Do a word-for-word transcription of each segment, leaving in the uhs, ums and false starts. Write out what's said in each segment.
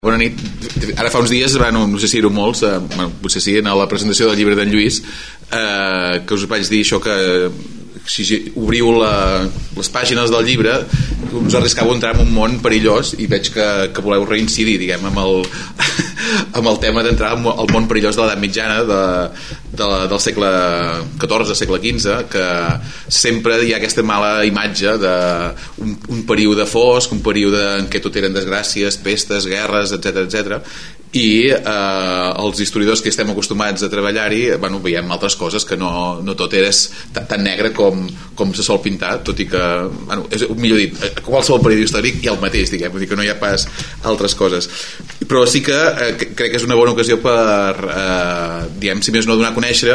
Bona nit. Ara fa uns dies, bueno, no sé si éreu molts, eh, bueno, potser sí, en la presentació del llibre d'en Lluís, eh, que us vaig dir això, que si obriu la, les pàgines del llibre us arriscava a entrar en un món perillós, i veig que, que voleu reincidir, diguem, amb el, amb el tema d'entrar al món perillós de l'edat mitjana de, de, del segle catorze, segle quinze, que sempre hi ha aquesta mala imatge d'un un període fosc, un període en què tot eren desgràcies, pestes, guerres, etcètera, etcètera, i eh, els historiadors que estem acostumats a treballar-hi, bueno, veiem altres coses, que no, no tot és tan, tan negre com, com se sol pintar, tot i que, bueno, és, millor dit, a qualsevol període històric hi ha el mateix, diguem, vull dir que no hi ha pas altres coses. Però sí que eh, crec que és una bona ocasió per, eh, diguem, si més no, donar a conèixer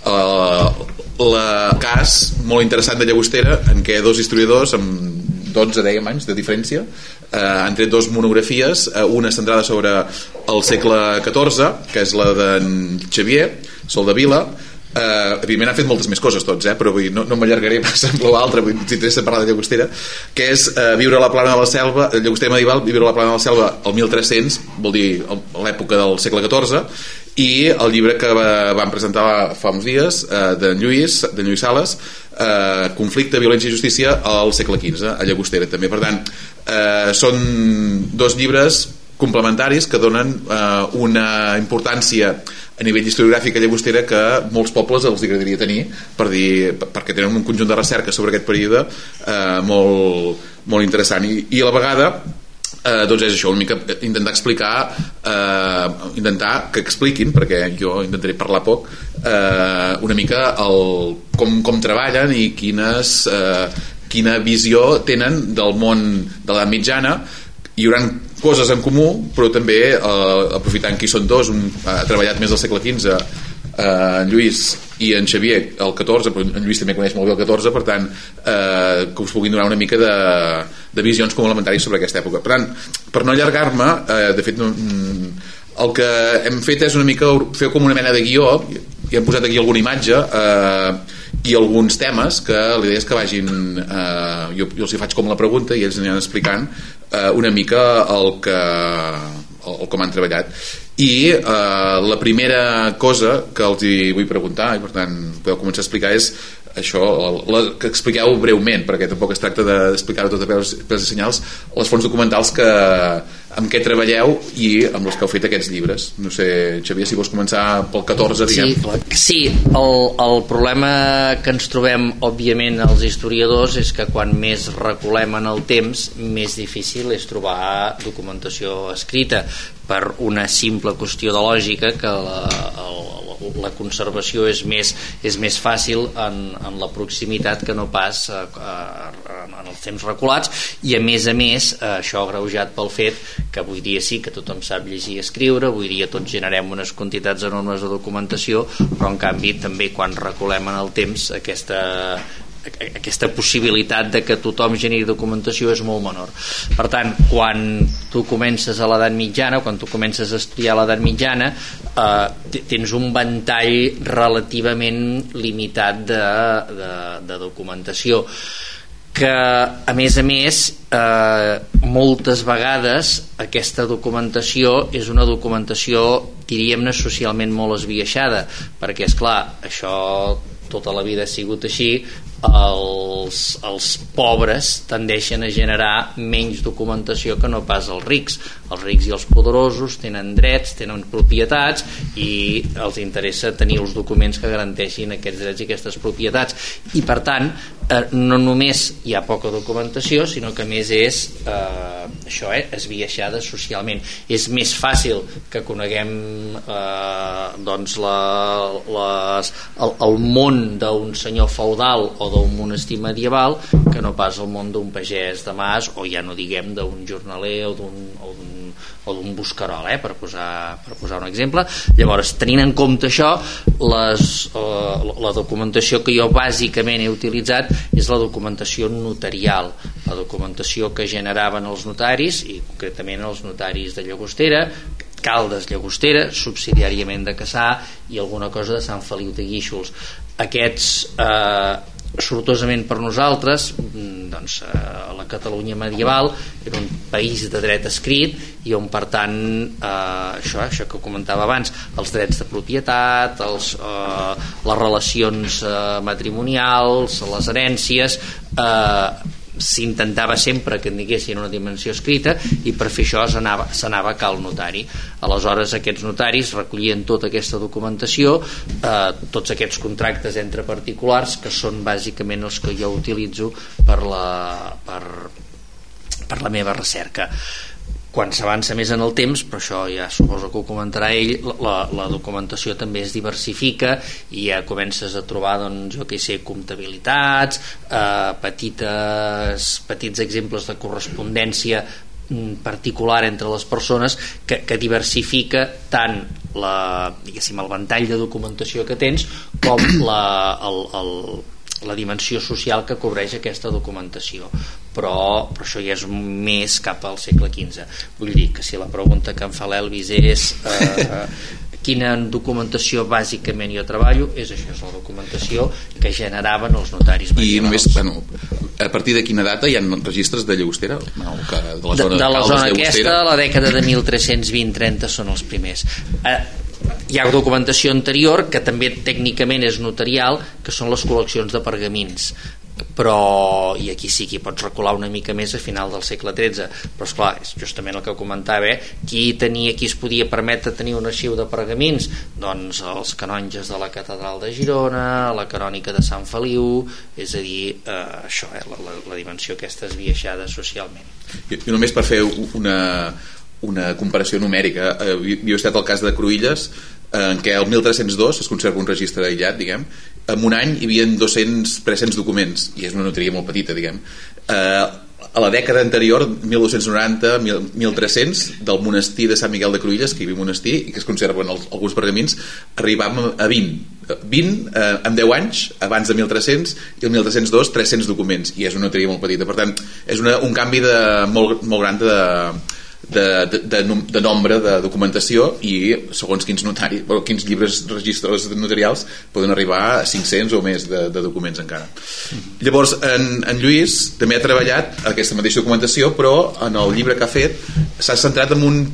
eh, el cas molt interessant de Llagostera, en què dos historiadors amb dotze, dèiem, anys de diferència eh, han tret dos monografies, eh, una centrada sobre el segle catorze, que és la d'en Xavier Soldevila. eh, evidentment han fet moltes més coses tots, eh, però vull dir, no, no m'allargaré pas amb l'altre, vull dir, si t'interessa parlar de Llagostera, que és eh, viure a la plana de la selva, Llagostera medieval, viure a la plana de la selva el mil tres-cents, vol dir l'època del segle catorze, i el llibre que va, van presentar fa uns dies eh, d'en Lluís, d'en Lluís Sales, eh, Conflicte, violència i justícia al segle quinze, a Llagostera també. Per tant, eh, són dos llibres complementaris que donen eh, una importància a nivell historiogràfic a Llagostera que molts pobles els agradaria tenir, per dir, perquè tenen un conjunt de recerca sobre aquest període eh, molt, molt interessant, i, i a la vegada Eh, doncs és això, una mica intentar explicar, eh, intentar que expliquin, perquè jo intentaré parlar poc, eh, una mica el, com, com treballen i quines, eh, quina visió tenen del món de l'edat mitjana. Hi haurà coses en comú, però també eh, aprofitant que hi són dos, un ha treballat més al segle quinze, Uh, en Lluís, i en Xavier el catorze, però en Lluís també coneix molt bé el catorze, per tant uh, que us puguin donar una mica de, de visions complementàries sobre aquesta època. Per tant, per no allargar-me, uh, de fet no, el que hem fet és una mica fer com una mena de guió, i hem posat aquí alguna imatge uh, i alguns temes que la idea és que vagin uh, jo, jo els hi faig com la pregunta i ells aniran explicant uh, una mica el que el, el com han treballat. I eh, la primera cosa que els hi vull preguntar, i per tant podeu començar a explicar, és això, la, que expliqueu breument, perquè tampoc es tracta d'explicar-ho tot a peus, peus i senyals, les fonts documentals que, amb què treballeu i amb les que heu fet aquests llibres. No sé, Xavier, si vols començar pel catorze, diguem. Sí, sí, el, el problema que ens trobem, òbviament, els historiadors, és que quan més reculem en el temps, més difícil és trobar documentació escrita, per una simple qüestió de lògica, que la, la, la conservació és més, és més fàcil en, en la proximitat que no pas a, a, en els temps reculats, i a més a més això agreujat pel fet que avui dia sí que tothom sap llegir i escriure, avui dia tots generem unes quantitats enormes de documentació, però en canvi també quan reculem en el temps aquesta aquesta possibilitat de que tothom generi documentació és molt menor. Per tant, quan tu comences a l'edat mitjana, quan tu comences a estudiar l'edat mitjana, eh, tens un ventall relativament limitat de, de, de documentació, que a més a més eh, moltes vegades aquesta documentació és una documentació, diríem-ne, socialment molt esbiaixada, perquè és clar, això tota la vida ha sigut així. Els, els pobres tendeixen a generar menys documentació que no pas els rics. Els rics i els poderosos tenen drets, tenen propietats, i els interessa tenir els documents que garanteixin aquests drets i aquestes propietats, i per tant eh, no només hi ha poca documentació, sinó que a més és eh, això, eh, esbiaixada socialment. És més fàcil que coneguem eh, doncs la, les, el, el món d'un senyor feudal o d'un monestir medieval que no pas el món d'un pagès de mas, o ja no diguem d'un jornaler o d'un, o d'un, o d'un buscarol, eh, per, posar, per posar un exemple. Llavors, tenint en compte això, les, eh, la documentació que jo bàsicament he utilitzat és la documentació notarial, la documentació que generaven els notaris, i concretament els notaris de Llagostera, Caldes, Llagostera, subsidiàriament de Cassà, i alguna cosa de Sant Feliu de Guíxols. Aquests, eh, sortosament per nosaltres, doncs, a la Catalunya medieval era un país de dret escrit i on per tant eh, això, això que comentava abans, els drets de propietat, els, eh, les relacions eh, matrimonials, les herències, eh, s'intentava sempre que tinguessin una dimensió escrita, i per fer això s'anava, s'anava a cal notari. Aleshores aquests notaris recollien tota aquesta documentació, eh, tots aquests contractes entre particulars, que són bàsicament els que jo utilitzo per la, per, per la meva recerca. Quan s'avança més en el temps, però això ja suposo que ho comentarà ell, la, la documentació també es diversifica i ja comences a trobar, doncs, jo què sé, comptabilitats, eh, petites, petits exemples de correspondència particular entre les persones, que, que diversifica tant la, diguéssim, el ventall de documentació que tens com la, el, el la dimensió social que cobreix aquesta documentació, però, però això ja és més cap al segle quinze. Vull dir que si la pregunta que em fa l'Elvis és eh, quina documentació bàsicament jo treballo, és això, és la documentació que generaven els notaris medievals. I només, bueno, a partir de quina data hi ha registres de Llagostera? No, que de la zona, de, de la zona de aquesta, la dècada de mil tres-cents vint trenta són els primers. Eh, hi ha documentació anterior que també tècnicament és notarial, que són les col·leccions de pergamins, però, i aquí sí que pots recular una mica més a final del segle tretze, però esclar, és justament el que comentava, eh? qui tenia, qui es podia permetre tenir un arxiu de pergamins? Doncs els canonges de la catedral de Girona, la canònica de Sant Feliu, és a dir, eh, això, eh? la, la, la dimensió aquesta esbiaixada socialment. I, i només per fer una una comparació numèrica, eh, jo he estat al cas de Cruïlles, eh, en què el mil tres-cents dos es conserva un registre aïllat, diguem, en un any hi havia dos-cents tres-cents documents, i és una notaria molt petita, diguem. Eh, a la dècada anterior, mil dos-cents noranta, mil tres-cents, del monestir de Sant Miquel de Cruïlles, que hi havia un monestir i que es conserven els, alguns pergamins, arribàvem a vint vint eh, en deu anys abans de mil tres-cents, i el mil tres-cents dos tres-cents documents, i és una notaria molt petita. Per tant, és una, un canvi de, molt, molt gran de De, de, de, de nombre de documentació, i segons quins notaris, bueno, quins llibres registres notarials poden arribar a cinc-cents o més de, de documents encara. Mm-hmm. Llavors en, en Lluís també ha treballat aquesta mateixa documentació, però en el llibre que ha fet s'ha centrat en un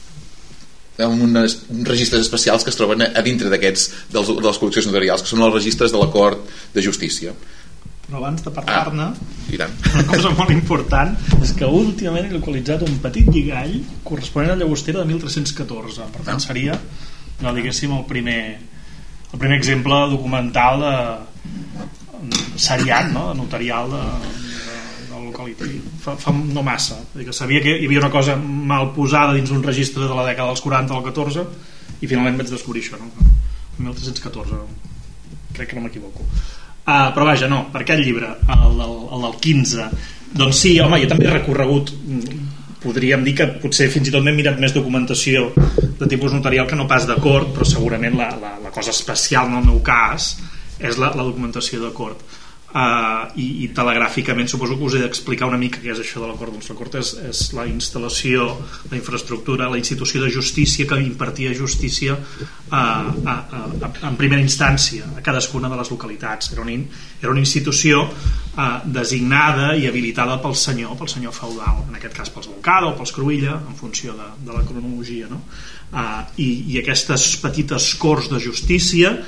en unes, uns registres especials que es troben a, a dintre d'aquests dels, de les col·leccions notarials, que són els registres de la Cort de Justícia. Però abans de parlar-ne, ah, una cosa molt important és que últimament he localitzat un petit lligall corresponent a Llagostera de mil tres-cents catorze. Per tant, seria, no, diguéssim, el primer el primer exemple documental de, seriat, no? Notarial de, de, de localitat. Fa, fa no massa. Que sabia que hi havia una cosa mal posada dins un registre de la dècada dels quaranta al catorze, i finalment vaig descobrir això, no? mil tres-cents catorze, crec que no m'equivoco. Uh, però vaja, no, per aquest llibre, el, el, el del quinze, doncs sí, home, jo també he recorregut, podríem dir que potser fins i tot m'he mirat més documentació de tipus notarial que no pas de cort, però segurament la, la, la cosa especial en el meu cas és la, la documentació de cort. Uh, i, i telegràficament suposo que us he d'explicar una mica què és això de la Cort. Doncs la Cort és, és la instal·lació, la infraestructura, la institució de justícia que impartia justícia uh, uh, uh, en primera instància a cadascuna de les localitats. Era una, era una institució uh, designada i habilitada pel senyor, pel senyor feudal, en aquest cas pels Montcada o pels Cruïlla, en funció de, de la cronologia, no? Uh, i, i aquestes petites corts de justícia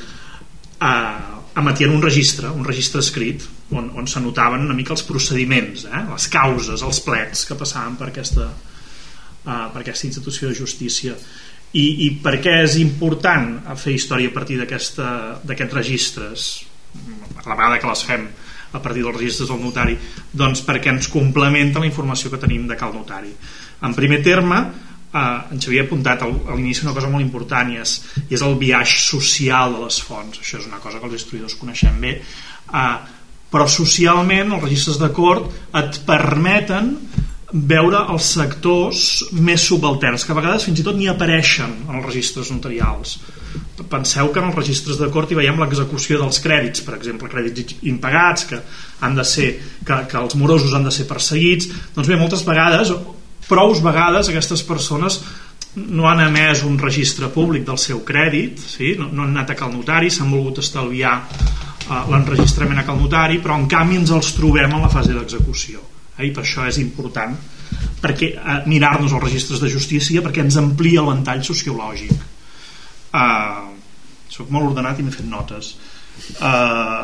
uh, emetien un registre, un registre escrit on, on s'anotaven una mica els procediments, eh? les causes, els plets que passaven per aquesta, uh, per aquesta institució de justícia. I, i per què és important fer història a partir d'aquests registres, a la vegada que les fem a partir dels registres del notari? Doncs perquè ens complementa la informació que tenim de cal notari. En primer terme, Uh, ens havia apuntat al, a l'inici una cosa molt important, i és, i és el biaix social de les fonts. Això és una cosa que els historiadors coneixem bé, uh, però socialment els registres de cort et permeten veure els sectors més subalterns, que a vegades fins i tot ni apareixen en els registres notarials. Penseu que en els registres de cort hi veiem l'execució dels crèdits, per exemple, crèdits impagats que, han de ser, que, que els morosos han de ser perseguits. Doncs bé, moltes vegades, prous vegades, aquestes persones no han emès un registre públic del seu crèdit, sí? no, no han anat a cal notari, s'han volgut estalviar l'enregistrament a cal notari, però en canvi ens els trobem en la fase d'execució, eh? I per això és important perquè eh, mirar-nos els registres de justícia, perquè ens amplia el ventall sociològic. Uh, soc molt ordenat i m'he fet notes. Uh,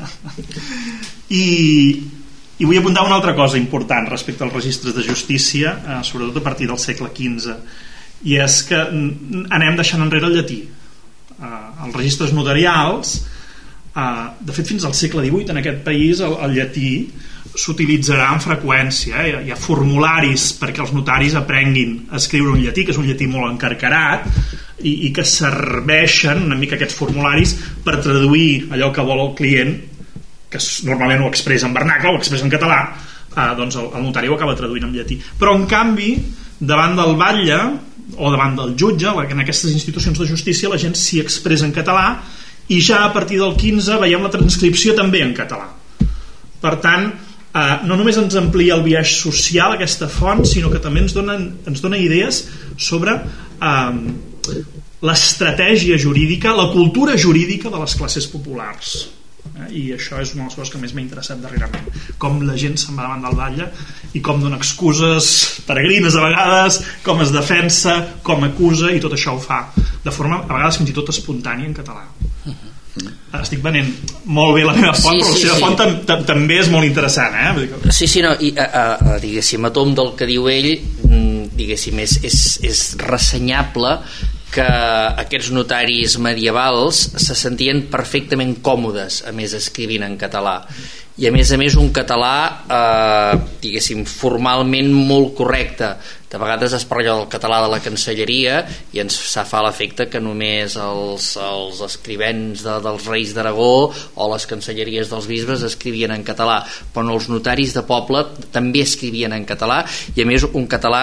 i, i vull apuntar una altra cosa important respecte als registres de justícia, uh, sobretot a partir del segle quinze, i és que anem deixant enrere el llatí. Uh, els registres notarials, uh, de fet fins al segle divuit en aquest país el, el llatí s'utilitzarà amb freqüència, eh? Hi ha formularis perquè els notaris aprenguin a escriure un llatí, que és un llatí molt encarcarat, i, i que serveixen una mica aquests formularis per traduir allò que vol el client, que normalment ho expressa en vernacle, ho expressa en català, eh, doncs el, el notari ho acaba traduint en llatí. Però en canvi, davant del batlle o davant del jutge, en aquestes institucions de justícia la gent s'hi expressa en català, i ja a partir del quinze veiem la transcripció també en català. Per tant, Uh, no només ens amplia el biaix social aquesta font, sinó que també ens dona, ens dona idees sobre uh, l'estratègia jurídica, la cultura jurídica de les classes populars, uh, i això és una de les coses que més m'ha interessat darrerament, com la gent se'n va davant del batlle i com dona excuses peregrines a vegades, com es defensa, com acusa, i tot això ho fa de forma a vegades fins i tot espontània en català. Estic venent molt bé la meva font, sí, però la seva sí, font tam, tam, també és molt interessant, eh? Sí, sí, no, i a, a, diguéssim, a tom del que diu ell, diguéssim, és, és, és ressenyable que aquests notaris medievals se sentien perfectament còmodes, a més, escrivint en català, i a més a més un català eh, diguéssim formalment molt correcte. De vegades es parla del català de la cancelleria i ens fa l'efecte que només els, els escrivents de, dels reis d'Aragó o les cancelleries dels bisbes escrivien en català, però els notaris de poble també escrivien en català, i a més un català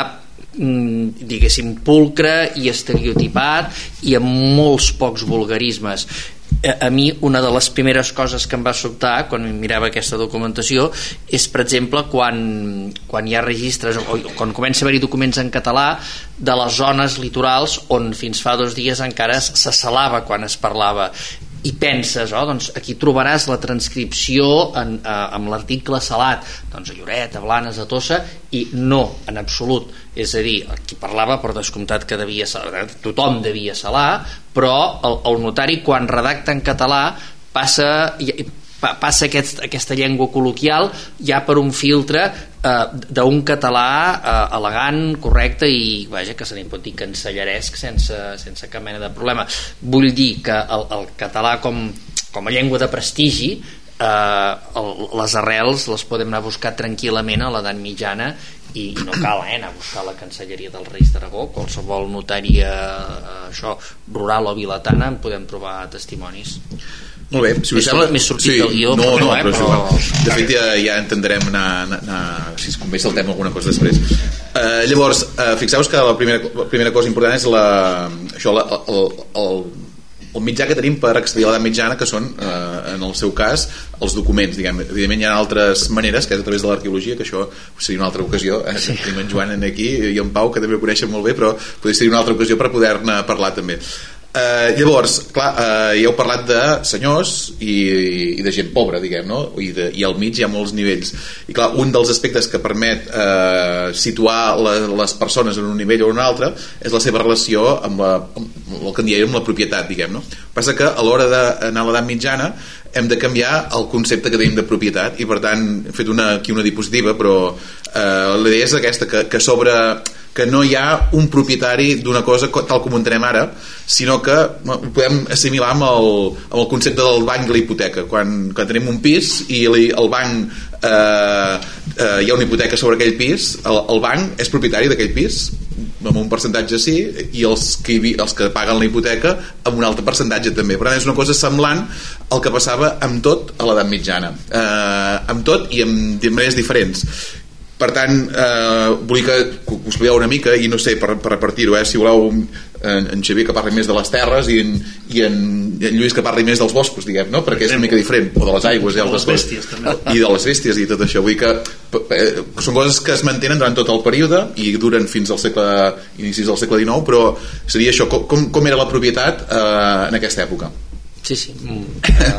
diguéssim pulcre i estereotipat i amb molts pocs vulgarismes. A mi una de les primeres coses que em va sobtar quan mirava aquesta documentació és, per exemple, quan, quan hi ha registres o quan comença a haver-hi documents en català de les zones litorals on fins fa dos dies encara se salava quan es parlava, i penses, oh, doncs aquí trobaràs la transcripció en, eh, amb l'article salat, doncs a Lloret, a Blanes, a Tossa, i no, en absolut. És a dir, aquí parlava per descomptat que devia salar, tothom devia salar, però el, el notari quan redacta en català passa, passa aquest, aquesta llengua col·loquial ja per un filtre eh, d'un català eh, elegant, correcte, i vaja, que se n'hi pot dir cancellaresc sense, sense cap mena de problema. Vull dir que el, el català com, com a llengua de prestigi, eh, el, les arrels les podem anar a buscar tranquil·lament a l'edat mitjana, i, i no cal eh, anar a buscar la cancelleria dels Reis d'Aragó. Qualsevol notària eh, això, rural o vilatana en podem trobar testimonis. Molt bé, si us sembla... M'he sortit sí, del guió, no, però no, no, eh, però, però... De fet ja, ja entendrem anar, anar, anar, si es convé saltem alguna cosa després. Uh, llavors, uh, fixeu-vos que la primera, la primera cosa important és la, això, la, el, el, el mitjà que tenim per accedir a l'edat mitjana, que són, uh, en el seu cas, els documents, diguem. Evidentment hi ha altres maneres, que és a través de l'arqueologia, que això seria una altra ocasió, eh? Sí. Tenim en Joan aquí i en Pau, que també ho coneixen molt bé, però podria ser una altra ocasió per poder-ne parlar també. Uh, llavors, clar, uh, ja heu parlat de senyors i, i de gent pobra, diguem, no? I, de, i al mig hi ha molts nivells, i clar, un dels aspectes que permet uh, situar la, les persones en un nivell o en un altre és la seva relació amb, la, amb el que en diem la propietat, diguem, no? Passa que a l'hora d'anar a l'edat mitjana hem de canviar el concepte que tenim de propietat, i per tant he fet una, aquí una diapositiva, però uh, la idea és aquesta, que, que sobre que no hi ha un propietari d'una cosa tal com ho entenem ara, sinó que ho podem assimilar amb el, amb el concepte del banc i la hipoteca. Quan, quan tenim un pis i el, el banc eh, eh, hi ha una hipoteca sobre aquell pis, el, el banc és propietari d'aquell pis amb un percentatge sí, i els que, els que paguen la hipoteca amb un altre percentatge també. Per tant, és una cosa semblant al que passava amb tot a l'edat mitjana, eh, amb tot i amb, amb maneres diferents. Per tant, eh, vull que us expliqueu una mica, i no sé, per, per repartir-ho, eh, si voleu en, en Xavier que parli més de les terres i en, i en, i en Lluís que parli més dels boscos, diguem, no? Perquè és una mica diferent, o de les aigües i altres coses, i de les bèsties i tot això. Vull que eh, són coses que es mantenen durant tot el període i duren fins al segle inicis del segle dinou, però seria això, com, com era la propietat eh, en aquesta època? Sí, sí. Uh,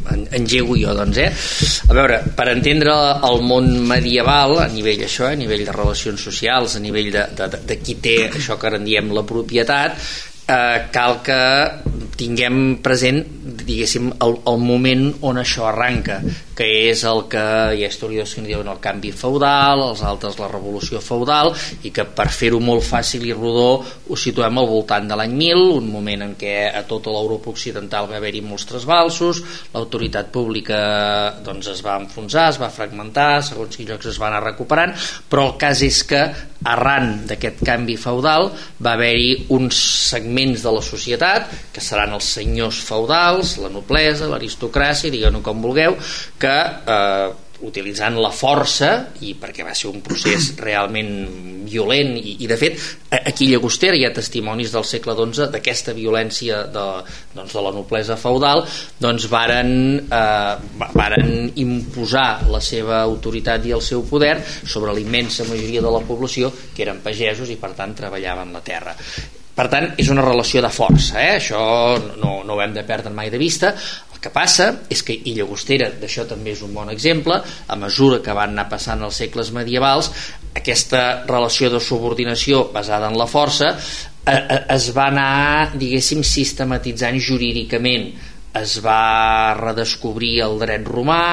engego jo, doncs, eh? A veure, per entendre el món medieval, a nivell això, a nivell de relacions socials, a nivell de, de, de qui té això que en diem la propietat, eh, cal que tinguem present, diguéssim, el, el moment on això arranca, que és el que hi ha historiadors que en diuen el canvi feudal, els altres la revolució feudal, i que per fer-ho molt fàcil i rodó ho situem al voltant de l'any mil, un moment en què a tota l'Europa occidental va haver-hi molts trasbalsos, l'autoritat pública doncs, es va enfonsar, es va fragmentar, segons quins llocs es va anar recuperant, però el cas és que arran d'aquest canvi feudal va haver-hi uns segments de la societat, que seran els senyors feudals, la noblesa, l'aristocràcia, digueu-ne com vulgueu, que eh, utilitzant la força, i perquè va ser un procés realment violent, i, i de fet aquí a Llagostera hi ha testimonis del segle dotze d'aquesta violència de, doncs, de la noblesa feudal, doncs varen, eh, varen imposar la seva autoritat i el seu poder sobre la immensa majoria de la població, que eren pagesos i per tant treballaven la terra. Per tant, és una relació de força, eh? Això no, no ho hem de perdre mai de vista. El que passa és que, i Llagostera d'això també és un bon exemple, a mesura que van anar passant els segles medievals, aquesta relació de subordinació basada en la força eh, es va anar, diguéssim, sistematitzant jurídicament. Es va redescobrir el dret romà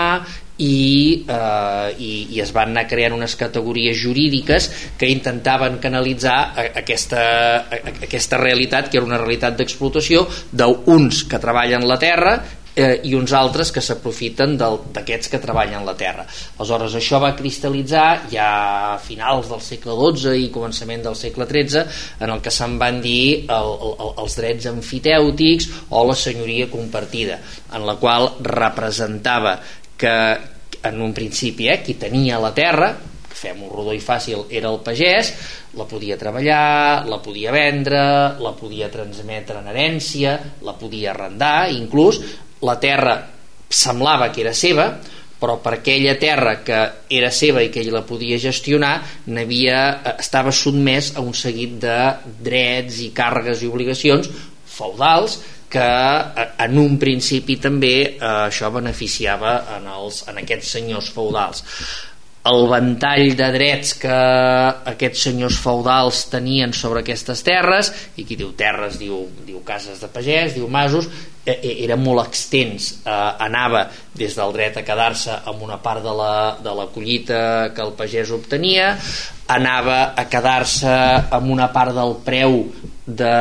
i, eh, i, i es van anar creant unes categories jurídiques que intentaven canalitzar aquesta, aquesta realitat, que era una realitat d'explotació d'uns que treballen la terra eh, i uns altres que s'aprofiten d'aquests que treballen la terra. Aleshores això va cristal·litzar ja a finals del segle dotze i començament del segle tretze, en el que se'n van dir el, el, els drets emfitèutics o la senyoria compartida, en la qual representava que en un principi eh, qui tenia la terra, fem-ho rodó i fàcil, era el pagès, la podia treballar, la podia vendre, la podia transmetre en herència, la podia arrendar, inclús la terra semblava que era seva, però per aquella terra que era seva i que ell la podia gestionar n'havia, estava sotmès a un seguit de drets i càrregues i obligacions feudals que en un principi també eh, això beneficiava en, els, en aquests senyors feudals. El ventall de drets que aquests senyors feudals tenien sobre aquestes terres, i qui diu terres diu, diu cases de pagès, diu masos, eh, era molt extens, eh, anava des del dret a quedar-se amb una part de la, de la collita que el pagès obtenia, anava a quedar-se amb una part del preu de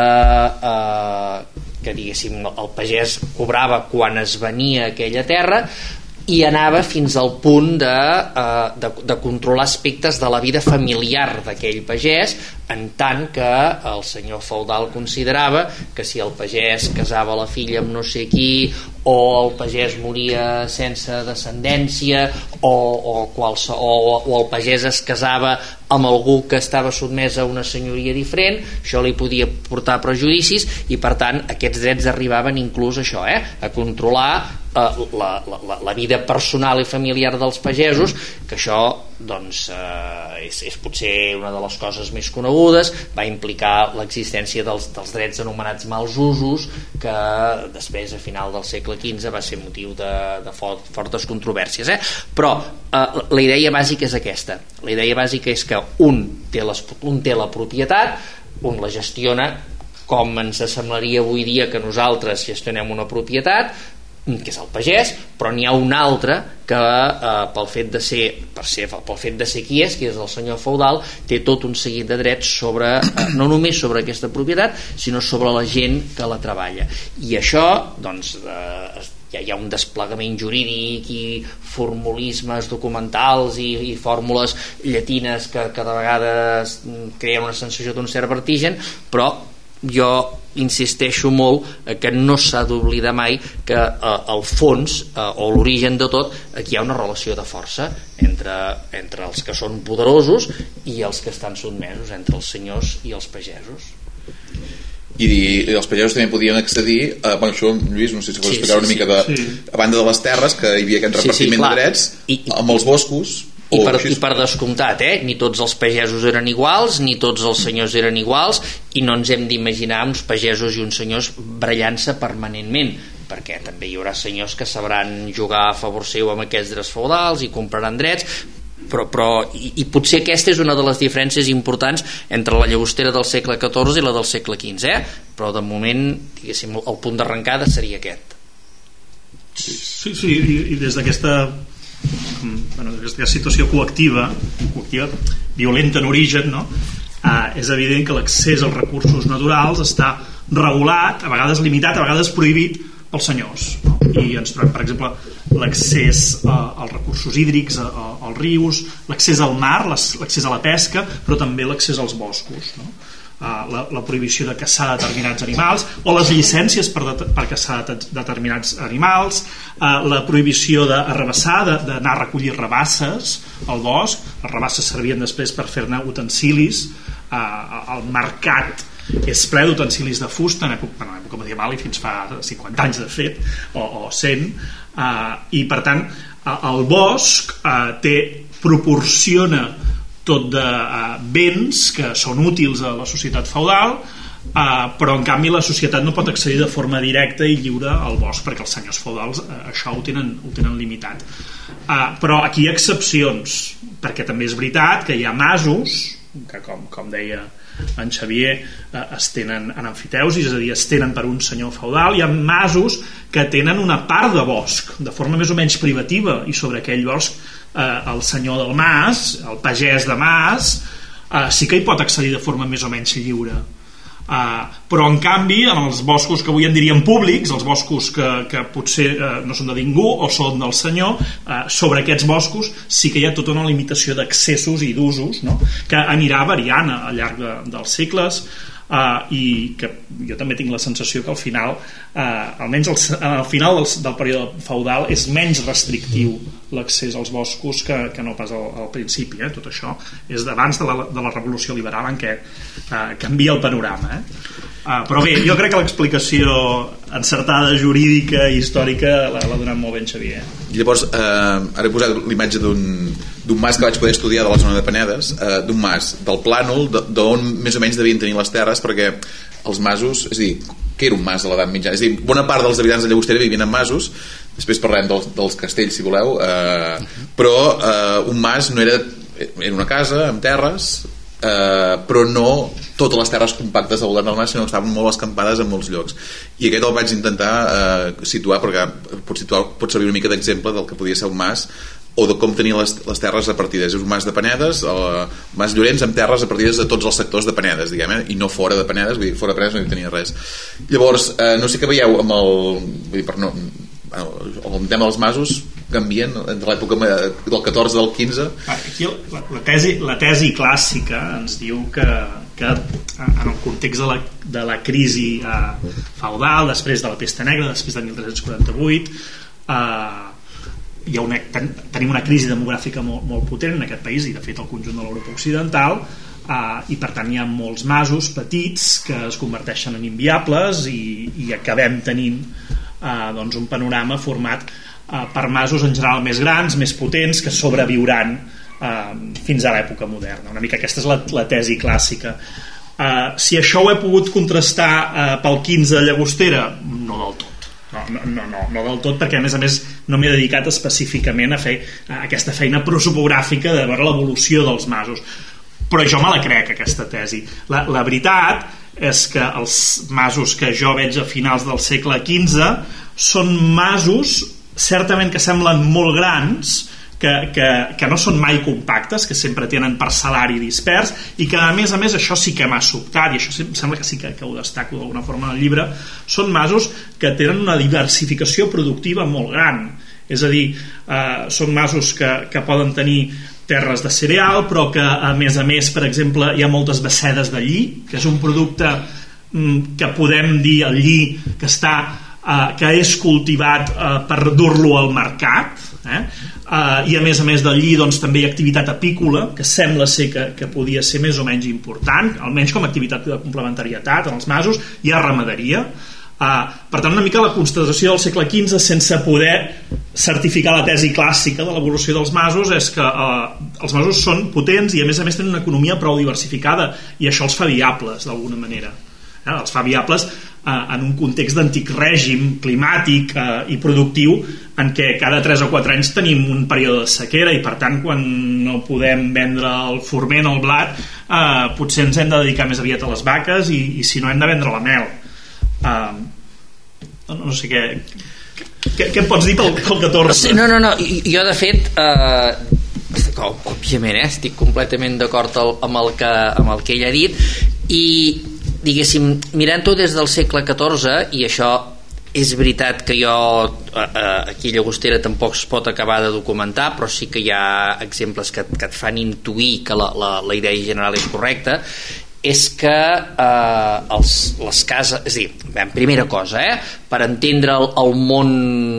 eh, que diguéssim el pagès cobrava quan es venia aquella terra, i anava fins al punt de, eh, de, de controlar aspectes de la vida familiar d'aquell pagès, en tant que el senyor feudal considerava que si el pagès casava la filla amb no sé qui, o el pagès moria sense descendència, o, o, qualse, o, o el pagès es casava amb algú que estava sotmès a una senyoria diferent, això li podia portar prejudicis, i per tant aquests drets arribaven inclús a això, eh, a controlar eh, la, la, la vida personal i familiar dels pagesos, que això doncs, eh, és, és potser una de les coses més conegudes. Va implicar l'existència dels, dels drets anomenats mals usos, que després a final del segle quinze va ser motiu de, de fort, fortes controvèrsies, eh? Però eh, la idea bàsica és aquesta. La idea bàsica és que un té, les, un té la propietat, un la gestiona com ens semblaria avui dia que nosaltres gestionem una propietat, que és el pagès, però n'hi ha un altre que eh, pel fet de ser, per ser pel fet de ser qui és, que és el senyor feudal, té tot un seguit de drets sobre, eh, no només sobre aquesta propietat, sinó sobre la gent que la treballa. I això, doncs, eh, ja hi ha un desplegament jurídic i formulismes documentals i, i fórmules llatines que cada vegada creen una sensació d'un cert vertigen, però jo insisteixo molt que no s'ha d'oblidar mai que eh, el fons eh, o l'origen de tot, aquí hi ha una relació de força entre, entre els que són poderosos i els que estan sotmesos, entre els senyors i els pagesos. I, i els pagesos també podien accedir a, bueno, això, Lluís, no sé si vols sí, explicar sí, una mica de, sí. A banda de les terres, que hi havia aquest repartiment sí, sí, de drets, I, amb els boscos. I per, i per descomptat, eh? Ni tots els pagesos eren iguals, ni tots els senyors eren iguals, i no ens hem d'imaginar uns pagesos i uns senyors barallant-se permanentment. perquè també hi haurà senyors que sabran jugar a favor seu amb aquests drets feudals i compraran drets, però, però i, i potser aquesta és una de les diferències importants entre la Llagostera del segle catorze i la del segle quinze, eh? Però de moment, diguéssim, el punt d'arrencada seria aquest. Sí, sí, i, i des d'aquesta bueno, aquesta situació coactiva, coactiva violenta en origen, no? eh, és evident que l'accés als recursos naturals està regulat, a vegades limitat, a vegades prohibit pels senyors, no? I ens trobem, per exemple, l'accés a, als recursos hídrics, a, a, als rius, l'accés al mar, l'accés a la pesca, però també l'accés als boscos, no? Uh, la, la prohibició de caçar determinats animals o les llicències per, de, per caçar de, determinats animals, uh, la prohibició d'arrabassar, d'anar a recollir rabasses al bosc. Les rabasses servien després per fer-ne utensilis. Uh, el mercat és ple d'utensilis de fusta en època, en època medieval i fins fa cinquanta anys de fet, o, o cent, uh, i per tant el bosc uh, té, proporciona tot de uh, béns que són útils a la societat feudal, uh, però en canvi la societat no pot accedir de forma directa i lliure al bosc perquè els senyors feudals uh, això ho tenen, ho tenen limitat. Uh, però aquí hi ha excepcions, perquè també és veritat que hi ha masos que, com, com deia en Xavier, uh, es tenen en amfiteusis, és a dir, es tenen per un senyor feudal. Hi ha masos que tenen una part de bosc de forma més o menys privativa, i sobre aquell bosc eh, el senyor del mas, el pagès de mas, eh, sí que hi pot accedir de forma més o menys lliure. Uh, però en canvi en els boscos que avui en diríem públics, els boscos que, que potser uh, no són de ningú o són del senyor, uh, sobre aquests boscos sí que hi ha tota una limitació d'accessos i d'usos, no? Que anirà variant al llarg de, dels segles, uh, i que jo també tinc la sensació que al final uh, almenys al, al final del, del període feudal és menys restrictiu l'accés als boscos que, que no pas al, al principi, eh? Tot això és d'abans de la, de la revolució liberal en què uh, canvia el panorama, eh? uh, però bé, jo crec que l'explicació encertada, jurídica i històrica l'ha donat molt ben Xavier. I llavors, eh, ara he posat l'imatge d'un d'un mas que vaig poder estudiar de la zona de Penedes, eh, d'un mas del Plànol, d'on més o menys devien tenir les terres, perquè els masos, és a dir, què era un mas a l'edat mitjana? És a dir, bona part dels habitants de Llagostera vivien en masos, després parlem dels, dels castells si voleu, eh, però eh, un mas no era, era una casa amb terres, eh, però no totes les terres compactes al voltant del mas, sinó que estaven molt escampades en molts llocs, i aquest el vaig intentar eh, situar, perquè pot, situar, pot servir una mica d'exemple del que podia ser un mas o de com tenir les, les terres repartides. És un mas de Penedes, el mas Llorenç, amb terres repartides de tots els sectors de Penedes, diguem, eh? I no fora de Penedes, vull dir, fora de Penedes no hi tenia res. Llavors, eh, no sé què veieu amb el, vull dir, per no, el tema dels masos canvien entre l'època del catorze del quinze. Aquí la, la, tesi, la tesi clàssica ens diu que, que en el context de la, de la crisi eh, feudal, després de la pesta negra, després de mil tres-cents quaranta-vuit, eh, hi ha una, ten, tenim una crisi demogràfica molt, molt potent en aquest país i de fet al conjunt de l'Europa occidental, eh, i per tant hi ha molts masos petits que es converteixen en inviables i, i acabem tenint eh, doncs un panorama format eh, per masos en general més grans, més potents, que sobreviuran eh, fins a l'època moderna. Una mica aquesta és la, la tesi clàssica. Eh, si això ho he pogut contrastar eh, pel quinze a Llagostera, no del tot. No, no, no, no, no del tot, perquè a més a més no m'he dedicat específicament a fer a aquesta feina prosopogràfica de veure l'evolució dels masos, però jo me la crec, aquesta tesi. La, la veritat és que els masos que jo veig a finals del segle quinze són masos certament que semblen molt grans, que, que, que no són mai compactes, que sempre tenen parcel·lari dispers, i que a més a més això sí que m'ha sobtat, i això sembla que sí que, que ho destaco d'alguna forma en el llibre. Són masos que tenen una diversificació productiva molt gran, és a dir, eh, són masos que, que poden tenir terres de cereal, però que a més a més, per exemple, hi ha moltes bassedes de lli, que és un producte mm, que podem dir el lli que està eh, que és cultivat eh, per dur-lo al mercat, eh? Uh, i a més a més del lli doncs, també hi ha activitat apícola que sembla ser que, que podia ser més o menys important, almenys com a activitat de complementarietat en els masos. Hi ha ramaderia, uh, per tant una mica la constatació del segle quinze sense poder certificar la tesi clàssica de l'evolució dels masos és que uh, els masos són potents i a més a més tenen una economia prou diversificada i això els fa viables d'alguna manera. eh, els fa viables eh, en un context d'antic règim climàtic eh, i productiu en què cada tres o quatre anys tenim un període de sequera i per tant quan no podem vendre el forment o el blat eh, potser ens hem de dedicar més aviat a les vaques i, i si no hem de vendre la mel. eh, no, no sé què què, què em pots dir pel, pel catorze? No, no, no, jo de fet eh, òbviament eh, estic completament d'acord amb el que, amb el que ell ha dit i diguéssim, mirant-ho des del segle catorze, i això és veritat que jo eh, aquí a Llagostera tampoc es pot acabar de documentar, però sí que hi ha exemples que, que et fan intuir que la, la, la idea general és correcta, és que eh, els, les cases, és a dir, en primera cosa, eh, per entendre el, el món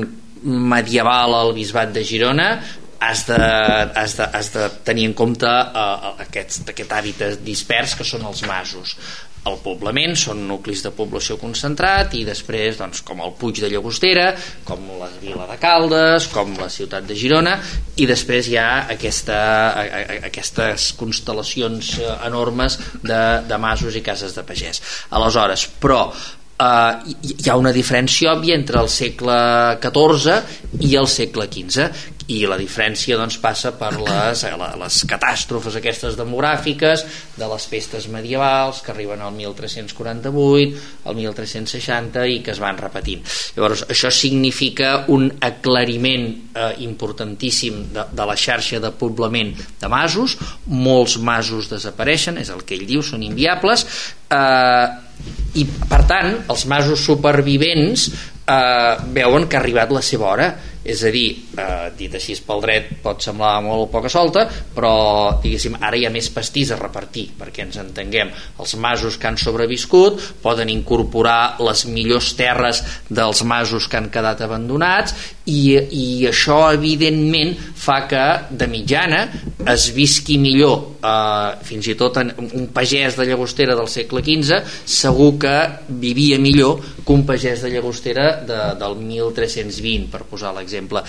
medieval al bisbat de Girona has de, has de, has de tenir en compte eh, aquest, aquest hàbitat dispers que són els masos. El poblament són nuclis de població concentrat i després doncs, com el Puig de Llagostera, com la vila de Caldes, com la ciutat de Girona, i després hi ha aquesta, aquestes constel·lacions enormes de, de masos i cases de pagès. Aleshores, però Uh, hi ha una diferència òbvia entre el segle catorze i el segle quinze i la diferència doncs, passa per les, les catàstrofes aquestes demogràfiques de les pestes medievals que arriben al mil tres-cents quaranta-vuit, al mil tres-cents seixanta i que es van repetint. Llavors això significa un aclariment eh, importantíssim de, de la xarxa de poblament de masos. Molts masos desapareixen, és el que ell diu, són inviables, eh, i per tant els masos supervivents eh, veuen que ha arribat la seva hora, és a dir, eh, dit així pel dret pot semblar molt poca solta, però diguéssim ara hi ha més pastís a repartir, perquè ens entenguem, els masos que han sobreviscut poden incorporar les millors terres dels masos que han quedat abandonats i, i això evidentment fa que de mitjana es visqui millor, eh, fins i tot en, un pagès de Llagostera del segle quinze segur que vivia millor que un pagès de Llagostera de, del mil tres-cents vint, per posar l'exemple.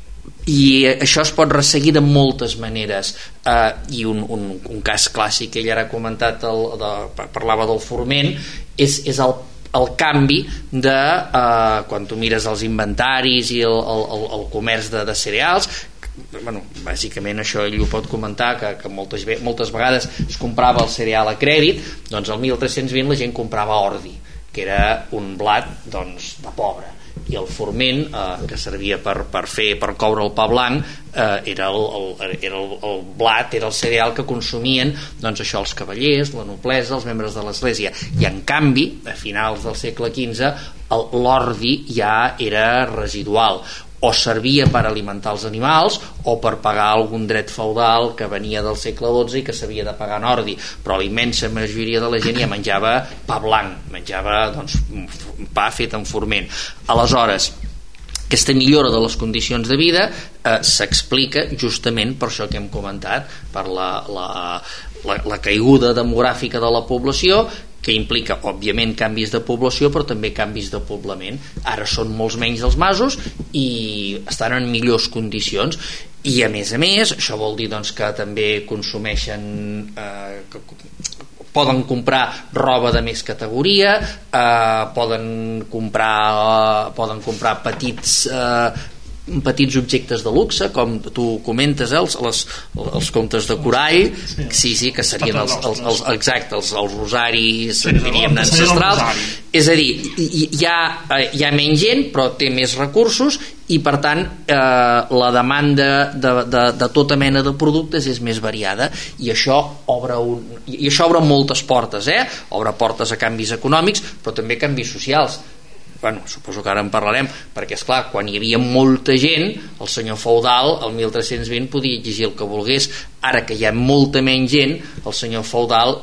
I això es pot resseguir de moltes maneres, eh, i un, un, un cas clàssic que ell ara ha comentat, el, de, parlava del forment, és, és el, el canvi de eh, quan tu mires els inventaris i el, el, el comerç de, de cereals. Bueno, bàsicament això ell ho pot comentar, que, que moltes, moltes vegades es comprava el cereal a crèdit, doncs el mil tres-cents vint la gent comprava ordi, que era un blat doncs, de pobre, i el forment eh, que servia per, per fer per coure el pa blanc eh, era, el, el, era el, el blat, era el cereal que consumien doncs això els cavallers, la noblesa, els membres de l'església, i en canvi a finals del segle quinze l'ordi ja era residual, o servia per alimentar els animals o per pagar algun dret feudal que venia del segle dotze i que s'havia de pagar en ordi, però la immensa majoria de la gent ja menjava pa blanc, menjava doncs, pa fet en forment. Aleshores, aquesta millora de les condicions de vida eh, s'explica justament per això que hem comentat, per la, la, la, la caiguda demogràfica de la població, que implica, òbviament, canvis de població, però també canvis de poblament. Ara són molts menys els masos i estan en millors condicions. I, a més a més, això vol dir doncs, que també consumeixen... Eh, que, poden comprar roba de més categoria, eh, poden comprar eh, poden comprar petits... Eh, petits objectes de luxe, com tu comentes, eh, els, les, els comptes de corall, sí, sí, que serien els, els, els, exacte, els, els rosaris, sí, diríem, ancestrals. És a dir, hi ha, hi ha menys gent, però té més recursos, i per tant eh, la demanda de, de, de tota mena de productes és més variada, i això obre, un, i això obre moltes portes, eh? Obre portes a canvis econòmics, però també canvis socials. Bueno, suposo que ara en parlarem, perquè esclar, quan hi havia molta gent, el senyor feudal el mil tres-cents vint podia exigir el que volgués. Ara que hi ha molta menys gent, el senyor feudal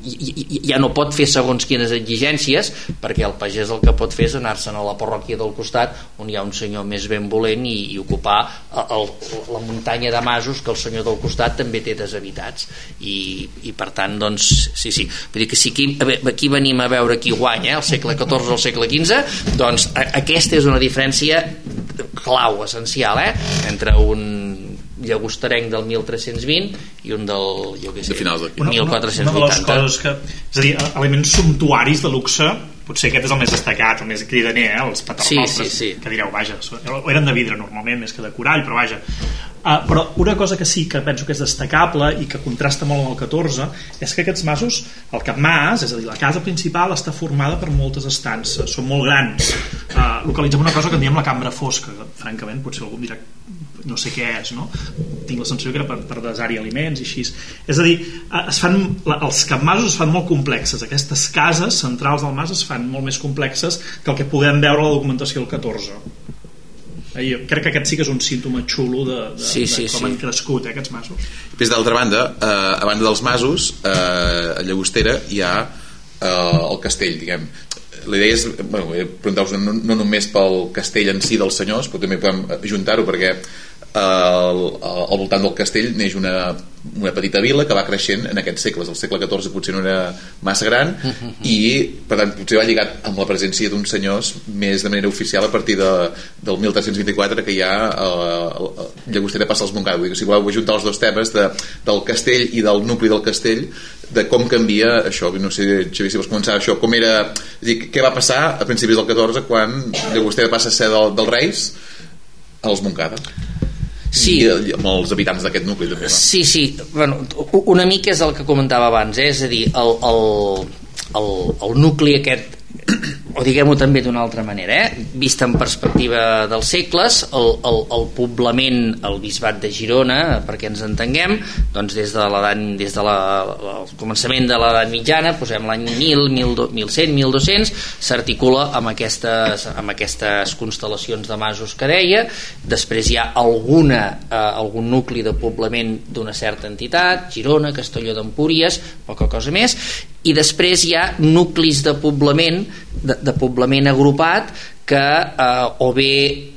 ja no pot fer segons quines exigències, perquè el pagès el que pot fer és anar-se'n a la parròquia del costat, on hi ha un senyor més benvolent, i, i ocupar el, la muntanya de masos que el senyor del costat també té deshabitats. I, i per tant, doncs, sí, sí. Vull dir que si aquí, aquí venim a veure qui guanya, eh, el segle catorze o el segle quinze, doncs aquesta és una diferència clau, essencial, eh? Entre un llagosterenc del mil tres-cents vint i un del, jo què sé, de finals del mil quatre-cents vuitanta. Una de les coses que, és a dir, elements sumptuaris de luxe, potser aquest és el més destacat, el més cridaner, eh? Els paternòstres, sí, sí, sí. que direu, vaja, eren de vidre normalment més que de corall, però vaja. Uh, però una cosa que sí que penso que és destacable i que contrasta molt amb el catorze és que aquests masos, el capmàs, és a dir, la casa principal està formada per moltes estances, són molt grans, uh, localitzem una cosa que en diem la cambra fosca, que, francament potser algú em dirà no sé què és, no? Tinc la sensació que era per, per desar-hi aliments i així, és a dir, es fan, els capmasos es fan molt complexes, aquestes cases centrals del mas es fan molt més complexes que el que podem veure a la documentació del catorze. Jo crec que aquest sí que és un símptoma xulo de, de, sí, sí, de com sí. han crescut, eh, aquests masos. Després, d'altra banda, eh, a banda dels masos, eh, a Llagostera hi ha eh, el castell, diguem. La idea és, bueno, preguntar-vos no, no només pel castell en si dels senyors, però també podem ajuntar-ho perquè al, al voltant del castell neix una, una petita vila que va creixent en aquests segles. El segle catorze potser no era massa gran i per tant potser va lligat amb la presència d'uns senyors més de manera oficial a partir de, del mil tres-cents vint-i-quatre, que ja eh, Llagostera passa als Montcada. Vull dir que si voleu ajuntar els dos temes de, del castell i del nucli del castell, de com canvia això. No sé, Xavier, si vols començar això, com era, és dir, què va passar a principis del catorze quan Llagostera passa a ser del, dels Reis als Montcada. Sí. I amb els habitants d'aquest nucli també, no? Sí, sí, bueno, una mica és el que comentava abans, eh? És a dir, el, el, el, el nucli aquest, o diguem-ho també d'una altra manera, eh? Vist en perspectiva dels segles, el, el, el poblament, el bisbat de Girona, perquè ens entenguem, doncs des de l'edat, des de la, el començament de l'edat mitjana, posem l'any mil, mil cent, mil dos-cents, s'articula amb aquestes, amb aquestes constel·lacions de masos que deia. Després hi ha alguna, eh, algun nucli de poblament d'una certa entitat, Girona, Castelló d'Empúries, poca cosa més, i després hi ha nuclis de poblament de, de poblament agrupat que eh, o bé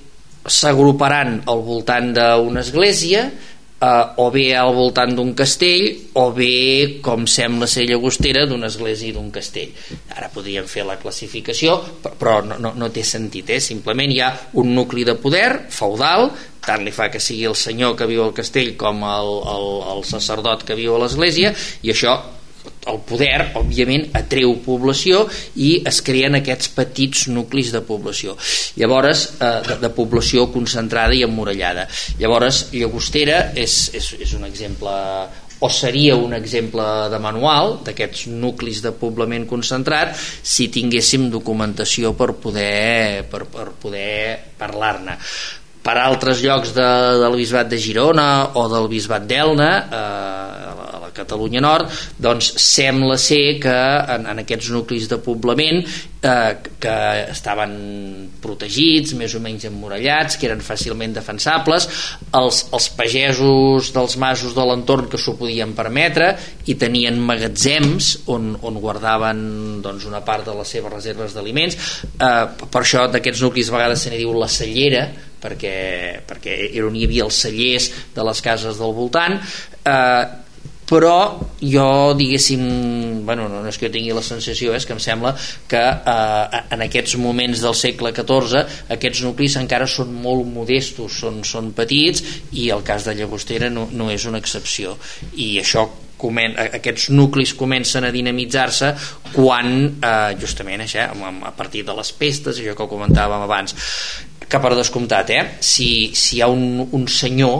s'agruparan al voltant d'una església, eh, o bé al voltant d'un castell, o bé, com sembla ser Llagostera, d'una església i d'un castell. Ara podríem fer la classificació, però no, no, no té sentit, eh? Simplement hi ha un nucli de poder feudal, tant li fa que sigui el senyor que viu al castell com el, el, el sacerdot que viu a l'església, i això, el poder, òbviament, atreu població i es creen aquests petits nuclis de població. Llavors, eh, de, de població concentrada i emmurallada. Llavors, Llagostera és, és, és un exemple, o seria un exemple de manual d'aquests nuclis de poblament concentrat si tinguéssim documentació per poder, per, per poder parlar-ne. Per altres llocs de, del bisbat de Girona o del bisbat d'Elna, eh, a la Catalunya Nord, doncs sembla ser que en, en aquests nuclis de poblament eh, que estaven protegits, més o menys emmurallats, que eren fàcilment defensables, els, els pagesos dels masos de l'entorn que s'ho podien permetre i tenien magatzems on, on guardaven doncs, una part de les seves reserves d'aliments. Eh, per això d'aquests nuclis a vegades se n'hi diu la cellera, perquè, perquè era on hi havia els cellers de les cases del voltant, eh, però jo diguéssim, bueno, no és que jo tingui la sensació, és que em sembla que eh, en aquests moments del segle catorze aquests nuclis encara són molt modestos, són, són petits, i el cas de Llagostera no, no és una excepció, i això aquests nuclis comencen a dinamitzar-se quan eh, justament això, a partir de les pestes, això que comentàvem abans, que per descomptat, eh, si, si hi ha un, un senyor,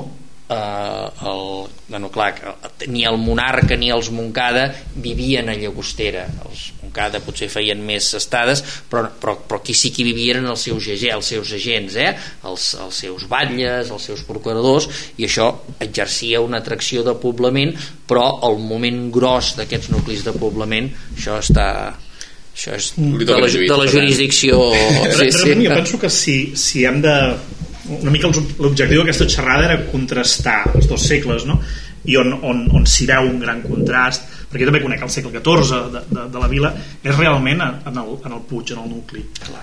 eh, el, bueno, clar, ni el monarca ni els Montcada vivien a Llagostera. Els Montcada potser feien més estades, però, però, però qui sí que vivien els seus, els seus agents, eh, els, els seus batlles, els seus procuradors, i això exercia una atracció de poblament, però el moment gros d'aquests nuclis de poblament, això està... això és de la, de la jurisdicció. Sí, sí. Jo penso que si, si hem de... una mica l'objectiu d'aquesta xerrada era contrastar els dos segles, no? I on, on, on s'hi veu un gran contrast, perquè jo també conec el segle catorze de, de, de la vila, és realment en el, en el Puig, en el nucli.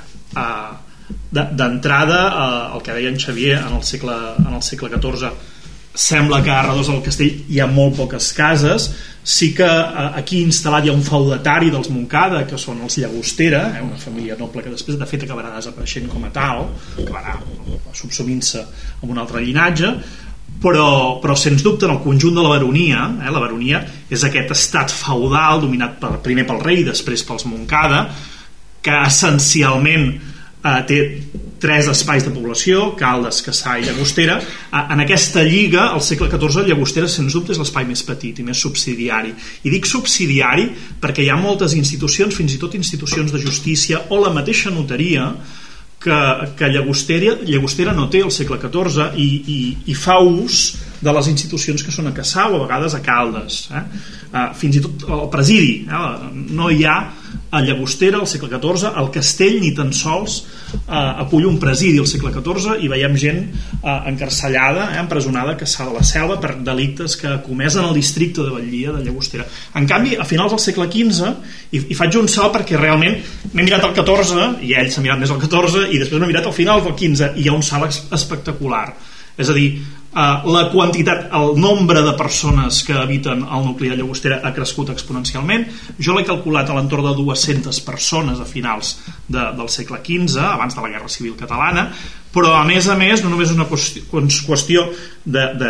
Uh, d'entrada, uh, el que deia en Xavier, en el segle, en el segle catorze sembla que a redós del castell hi ha molt poques cases. Sí que aquí instal·lat hi ha un feudatari dels Montcada, que són els Llagostera, eh, una família noble que després de fet acabarà desapareixent com a tal, acabarà subsumint-se amb un altre llinatge, però, però sens dubte en el conjunt de la baronia, eh, la baronia és aquest estat feudal dominat per, primer pel rei, després pels Montcada, que essencialment eh, té tres espais de població, Caldes, Cassà i Llagostera. En aquesta lliga, al segle catorze, Llagostera sens dubte és l'espai més petit i més subsidiari. I dic subsidiari perquè hi ha moltes institucions, fins i tot institucions de justícia o la mateixa notaria, que, que Llagostera, Llagostera no té al segle catorze i, i, i fa ús de les institucions que són a Cassà o a vegades a Caldes. Eh? Uh, fins i tot el presidi. Eh? No hi ha a Llagostera al segle catorze, el castell ni tan sols uh, acull un presidi al segle catorze i veiem gent uh, encarcellada, eh, empresonada a Cassà de la Selva per delictes que comesen al districte de Batllia de Llagostera. En canvi, a finals del segle quinze, i, i faig un salt perquè realment m'he mirat el catorze i ell s'ha mirat més el catorze i després m'he mirat al final del quinze i hi ha un salt espectacular. És a dir, Uh, la quantitat, el nombre de persones que habiten el nucli de Llagostera ha crescut exponencialment. Jo l'he calculat a l'entorn de dues-centes persones a finals de, del segle quinze, abans de la Guerra Civil Catalana, però a més a més no només és una qüestió, qüestió de, de,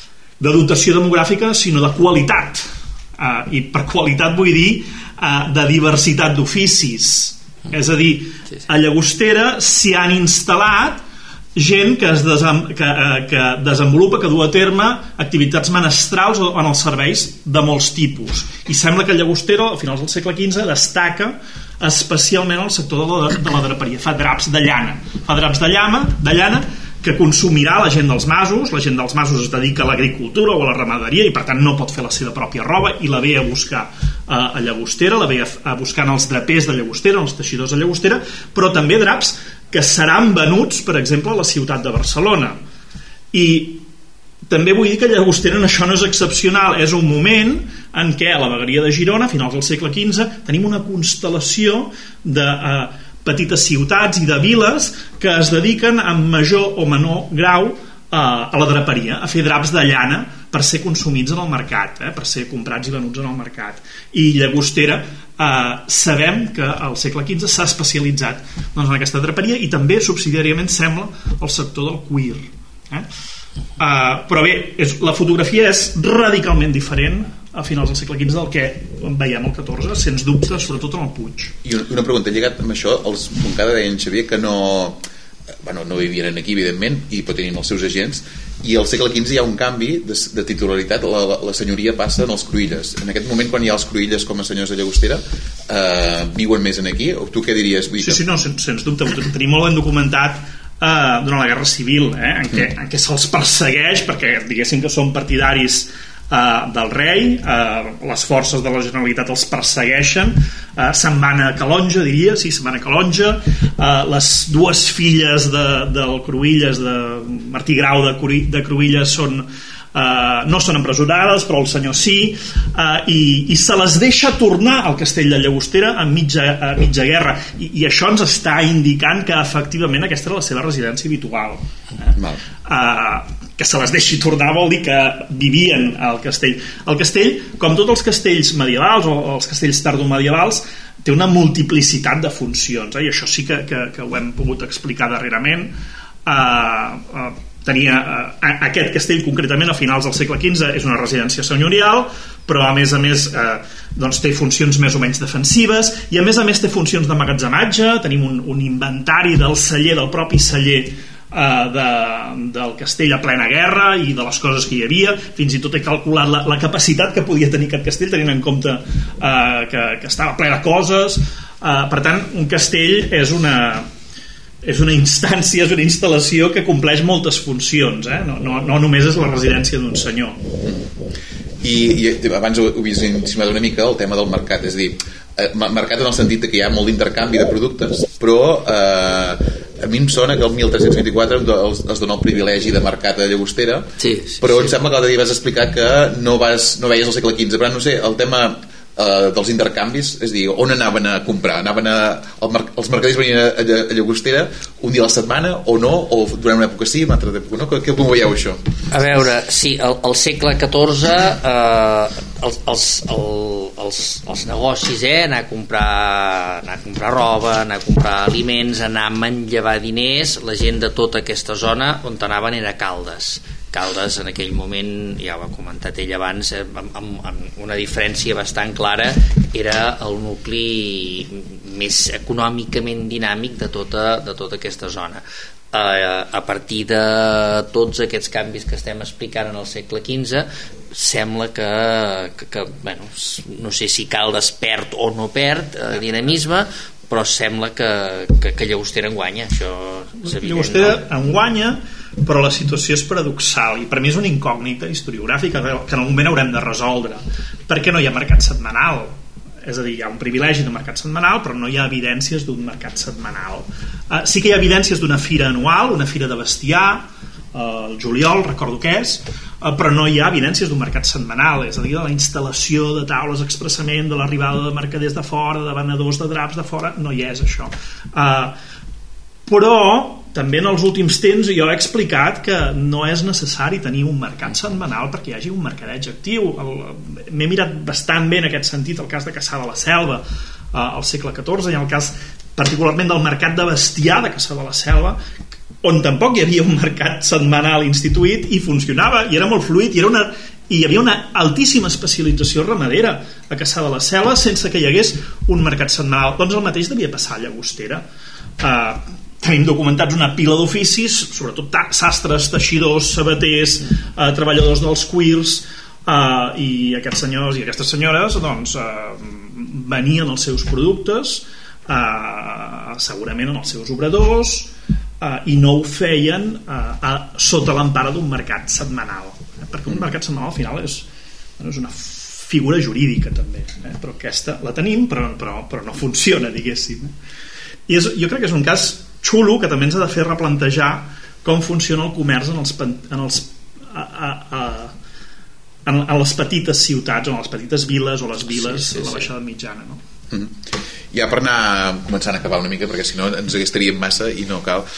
de dotació demogràfica, sinó de qualitat, uh, i per qualitat vull dir uh, de diversitat d'oficis. És a dir, a Llagostera s'hi han instal·lat gent que, es desem, que, eh, que desenvolupa, que du a terme activitats menestrals o en els serveis de molts tipus, i sembla que Llagostera a finals del segle quinze destaca especialment el sector de la, de la draperia. Fa draps de llana fa draps de llama, de llana que consumirà la gent dels masos. La gent dels masos es dedica a l'agricultura o a la ramaderia i per tant no pot fer la seva pròpia roba i la ve a buscar a, a Llagostera, la ve a, a buscar en els drapers de Llagostera, en els teixidors de Llagostera, però també draps que seran venuts, per exemple, a la ciutat de Barcelona. I també vull dir que Llagostera en això no és excepcional. És un moment en què a la vegueria de Girona, a finals del segle quinze, tenim una constel·lació de eh, petites ciutats i de viles que es dediquen en major o menor grau eh, a la draperia, a fer draps de llana per ser consumits en el mercat, eh, per ser comprats i venuts en el mercat. I Llagostera Uh, sabem que al segle quinze s'ha especialitzat doncs, en aquesta draperia i també subsidiàriament sembla el sector del cuir, eh? uh, però bé, és, la fotografia és radicalment diferent a finals del segle quinze del que veiem al catorze, sens dubte, sobretot en el Puig. I una pregunta lligat amb això, els Montcada deien, Xavier, que no bueno, no vivien aquí evidentment i però tenien els seus agents, i al segle quinze hi ha un canvi de, de titularitat, la, la senyoria passa en els Cruïlles. En aquest moment, quan hi ha els Cruïlles com a senyors de Llagostera, eh, viuen més en aquí? O tu què diries? Sí, sí, no, sens, sens dubte, ho tenim molt ben documentat eh, durant la Guerra Civil, eh, en què, en què se'ls persegueix perquè diguéssim que són partidaris Uh, del rei, uh, les forces de la Generalitat els persegueixen, uh, se'n van a Calonja, diria, sí, se'n van a Calonja. Uh, les dues filles de, del Cruïlles, de Martí Grau de, Cruï, de Cruïlles, són Uh, no són empresonades, però el senyor sí, uh, i, i se les deixa tornar al castell de Llagostera a mitja, a mitja guerra, I, i això ens està indicant que efectivament aquesta era la seva residència habitual, eh? uh, que se les deixi tornar vol dir que vivien al castell. El castell, com tots els castells medievals o els castells tardomedievals, té una multiplicitat de funcions, eh? I això sí que, que, que ho hem pogut explicar darrerament. uh, uh, tenia eh, aquest castell concretament a finals del segle quinze és una residència senyorial, però a més a més eh, doncs té funcions més o menys defensives i a més a més té funcions d'emmagatzematge. Tenim un, un inventari del celler, del propi celler eh, de, del castell a plena guerra i de les coses que hi havia. Fins i tot he calculat la, la capacitat que podia tenir aquest castell tenint en compte eh, que, que estava ple de coses. eh, per tant, un castell és una és una instància, és una instal·lació que compleix moltes funcions, eh? no, no, no només és la residència d'un senyor. I, i abans ho havies insinuat una mica el tema del mercat, és a dir, eh, mercat en el sentit que hi ha molt d'intercanvi de productes, però eh, a mi em sona que el tretze vint-i-quatre es, es dona el privilegi de mercat a Llagostera, sí, sí, però sí. Em sembla que l'altre dia vas explicar que no, vas, no veies el segle quinze, però no sé, el tema Uh, dels intercanvis, és a dir, on anaven a comprar? Anaven a, el mer els mercaders venien a, a, a Llagostera un dia a la setmana o no? O durant una època sí, una altra època no? Què ho veieu això? A veure, sí, al, al segle catorze eh, els, els, el, els, els negocis, eh, anar a comprar anar a comprar roba, anar a comprar aliments, anar a manllevar diners, la gent de tota aquesta zona on anaven era Caldes. Caldes en aquell moment, ja ho ha comentat ell abans, amb, amb, amb una diferència bastant clara, era el nucli més econòmicament dinàmic de tota, de tota aquesta zona. Uh, a partir de tots aquests canvis que estem explicant en el segle quinze, sembla que, que, que bueno, no sé si Caldes perd o no perd uh, dinamisme, però sembla que, que, que Llagostera en guanya. Això és evident, Llagostera no? en guanya, però la situació és paradoxal i per mi és una incògnita historiogràfica que en algun moment haurem de resoldre. Per què no hi ha mercat setmanal? És a dir, hi ha un privilegi de mercat setmanal, però no hi ha evidències d'un mercat setmanal. Uh, sí que hi ha evidències d'una fira anual, una fira de bestiar, uh, el juliol, recordo què és, uh, però no hi ha evidències d'un mercat setmanal, és a dir, de la instal·lació de taules expressament, de l'arribada de mercaders de fora, de venedors de draps de fora, no hi és això. Uh, però també en els últims temps jo he explicat que no és necessari tenir un mercat setmanal perquè hi hagi un mercadeig actiu. M'he mirat bastant bé en aquest sentit el cas de Cassà de la Selva eh, al segle catorze i en el cas particularment del mercat de bestiar de Cassà de la Selva, on tampoc hi havia un mercat setmanal instituït i funcionava i era molt fluid i, era una, i hi havia una altíssima especialització ramadera a Cassà de la Selva sense que hi hagués un mercat setmanal. Doncs el mateix devia passar a Llagostera. eh, Tenim documentats una pila d'oficis, sobretot sastres, teixidors, sabaters, eh, treballadors dels cuirs, eh, i aquests senyors i aquestes senyores doncs, eh, venien els seus productes eh, segurament en els seus obradors eh, i no ho feien eh, a, sota l'empara d'un mercat setmanal, eh, perquè un mercat setmanal al final és, és una figura jurídica també, eh, però aquesta la tenim però, però, però no funciona, diguéssim. I és, jo crec que és un cas xulo que també ens ha de fer replantejar com funciona el comerç en, els, en, els, a, a, a, en, en les petites ciutats o en les petites viles o les viles sí, sí, de la baixada mitjana, no? Mm-hmm. Ja per anar començant a acabar una mica perquè si no ens agastaríem massa i no cal.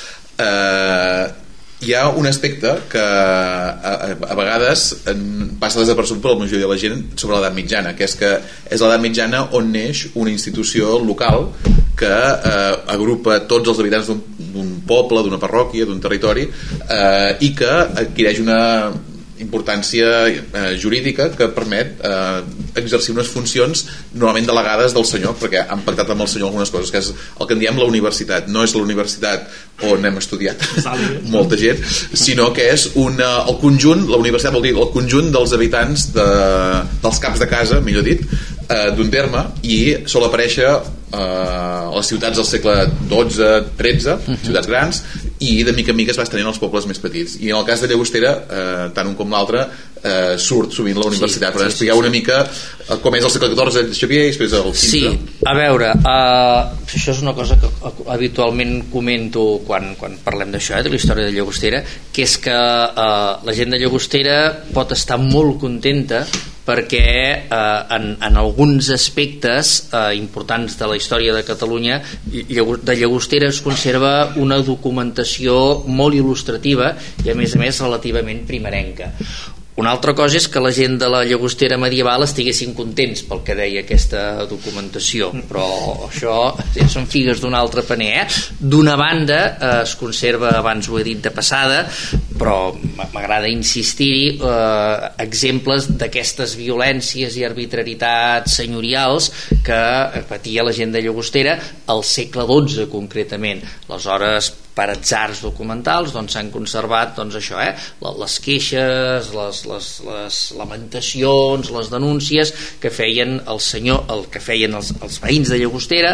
eh, hi ha un aspecte que a, a vegades passa desapercebut per la majoria de la gent sobre l'edat mitjana, que és que és l'edat mitjana on neix una institució local que eh, agrupa tots els habitants d'un poble, d'una parròquia, d'un territori, eh, i que adquireix una importància eh, jurídica que permet eh, exercir unes funcions normalment delegades del senyor, perquè han pactat amb el senyor algunes coses, que és el que en diem la universitat. No és la universitat on hem estudiat molta gent, sinó que és una, el conjunt, la universitat vol dir el conjunt dels habitants de, dels caps de casa, millor dit, eh, d'un terme, i sol aparèixer eh, a les ciutats del segle dotze tretze, ciutats grans, i de mica en mica es va estenent als pobles més petits. I en el cas de Llagostera, eh, tant un com l'altre, eh, surt sovint la universitat. Sí, per sí, explicar sí, sí. una mica com és el segle catorze Xavier i després el quinze. Sí, a veure, uh, això és una cosa que habitualment comento quan, quan parlem d'això, eh, de la història de Llagostera, que és que uh, la gent de Llagostera pot estar molt contenta perquè eh, en, en alguns aspectes eh, importants de la història de Catalunya de Llagostera es conserva una documentació molt il·lustrativa i a més a més relativament primerenca. Una altra cosa és que la gent de la Llagostera medieval estiguessin contents pel que deia aquesta documentació, però això ja són figues d'un altre paner, eh? D'una banda eh, es conserva, abans ho he dit de passada, però m'agrada insistir-hi, eh, exemples d'aquestes violències i arbitrarietats senyorials que patia la gent de Llagostera al segle dotze concretament. Aleshores, per atzars documentals doncs s'han conservat doncs això, eh? les queixes, les, les, les lamentacions, les denúncies que feien el senyor, el que feien els, els veïns de Llagostera,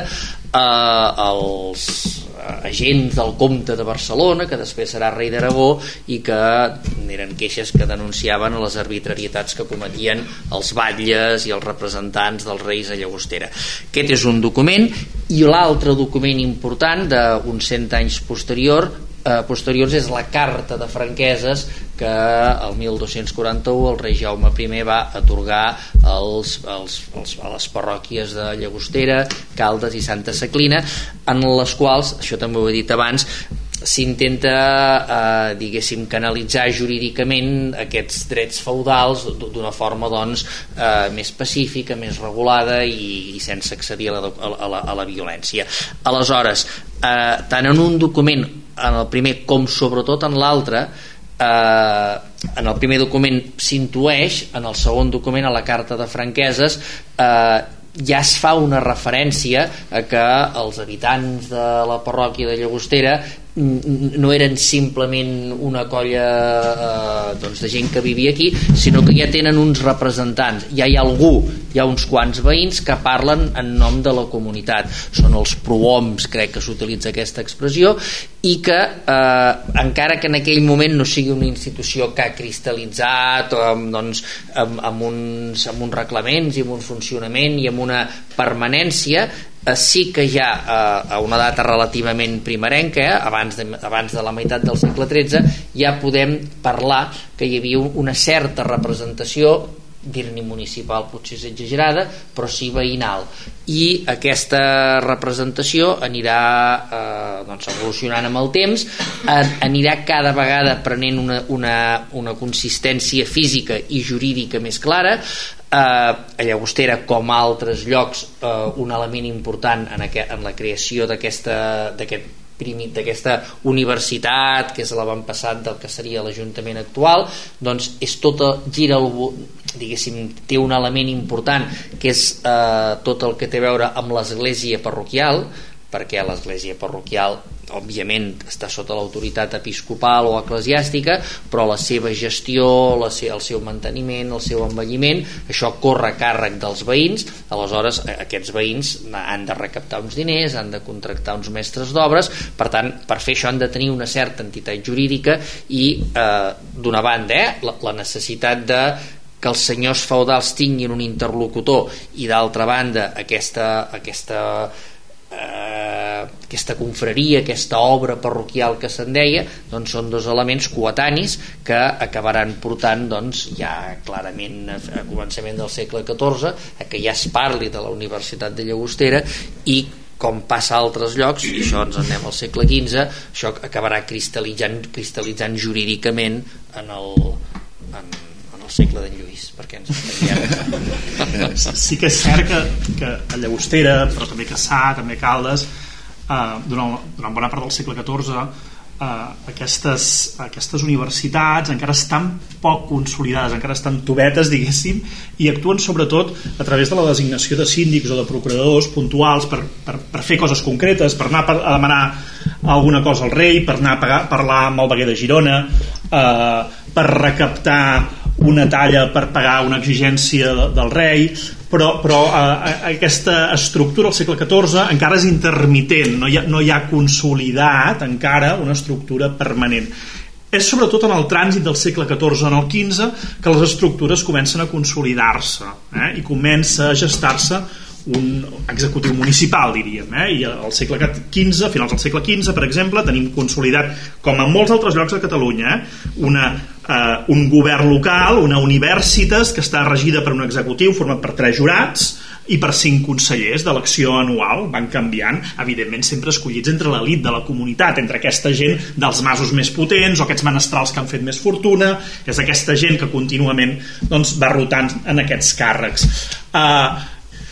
eh, els agents del comte de Barcelona, que després serà rei d'Aragó, i que eren queixes que denunciaven les arbitrarietats que cometien els batlles i els representants dels reis a Llagostera. Aquest és un document, i l'altre document important d'uns cent anys posterior eh, posteriors és la Carta de Franqueses que el mil dos-cents quaranta-u el rei Jaume I va atorgar als, als, als, a les parròquies de Llagostera, Caldes i Santa Saclina, en les quals, això també ho he dit abans, s'intenta eh, diguéssim canalitzar jurídicament aquests drets feudals d'una forma doncs eh, més pacífica, més regulada i, i sense accedir a la, a, la, a la violència. Aleshores, eh, tant en un document, en el primer com sobretot en l'altre, eh, en el primer document s'intueix, en el segon document, a la carta de franqueses, eh, ja es fa una referència a que els habitants de la parròquia de Llagostera no eren simplement una colla eh, doncs de gent que vivia aquí, sinó que ja tenen uns representants, ja hi ha algú, hi ha uns quants veïns que parlen en nom de la comunitat, són els prohoms, crec que s'utilitza aquesta expressió, i que eh, encara que en aquell moment no sigui una institució que ha cristal·litzat amb, doncs, amb, amb, uns, amb uns reglaments i amb un funcionament i amb una permanència, sí que ja a una data relativament primerenca, abans de, abans de la meitat del segle tretze, ja podem parlar que hi havia una certa representació, dir-ne municipal potser és exagerada, però sí veïnal, i aquesta representació anirà eh, doncs evolucionant amb el temps, anirà cada vegada prenent una, una, una consistència física i jurídica més clara. Eh, a Llagostera, com a altres llocs, eh, un element important en, aqu en la creació d'aquesta d'aquest d'aquesta universitat, que és l'avantpassat del que seria l'Ajuntament actual, doncs és tota, gira el, diguéssim, té un element important que és eh, tot el que té a veure amb l'església parroquial, perquè l'església parroquial òbviament està sota l'autoritat episcopal o eclesiàstica, però la seva gestió, la se el seu manteniment, el seu envelliment, això corre a càrrec dels veïns. Aleshores aquests veïns han de recaptar uns diners, han de contractar uns mestres d'obres, per tant per fer això han de tenir una certa entitat jurídica i eh, d'una banda eh, la, la necessitat de que els senyors feudals tinguin un interlocutor i d'altra banda aquesta, aquesta Eh, aquesta confraria, aquesta obra parroquial que se'n deia, doncs són dos elements coetanis que acabaran portant doncs, ja clarament a, a començament del segle catorze a que ja es parli de la Universitat de Llagostera i com passa a altres llocs, i això ens en anem al segle quinze, això acabarà cristal·litzant, cristal·litzant jurídicament en el, en, en el segle d'en Lluís, perquè ens entenguem. Sí que és cert que, que a Llagostera, però també a Cassà, també a Caldes, eh, durant, durant bona part del segle catorze, eh, aquestes, aquestes universitats encara estan poc consolidades, encara estan tobetes, diguéssim, i actuen sobretot a través de la designació de síndics o de procuradors puntuals per, per, per fer coses concretes, per anar a demanar alguna cosa al rei, per anar a pagar, parlar amb el veguer de Girona, eh, per recaptar una talla per pagar una exigència de, del rei, però, però eh, aquesta estructura al segle catorze encara és intermitent, no hi ha, no hi ha consolidat encara una estructura permanent. És sobretot en el trànsit del segle catorze en el quinze que les estructures comencen a consolidar-se eh, i comença a gestar-se un executiu municipal, diríem, eh? I al segle quinze, a finals del segle quinze, per exemple, tenim consolidat, com en molts altres llocs de Catalunya, eh? Una, eh, un govern local, una universitas que està regida per un executiu format per tres jurats i per cinc consellers d'elecció anual, van canviant, evidentment sempre escollits entre l'elit de la comunitat, entre aquesta gent dels masos més potents o aquests menestrals que han fet més fortuna, és aquesta gent que contínuament doncs, va rotant en aquests càrrecs. Eh,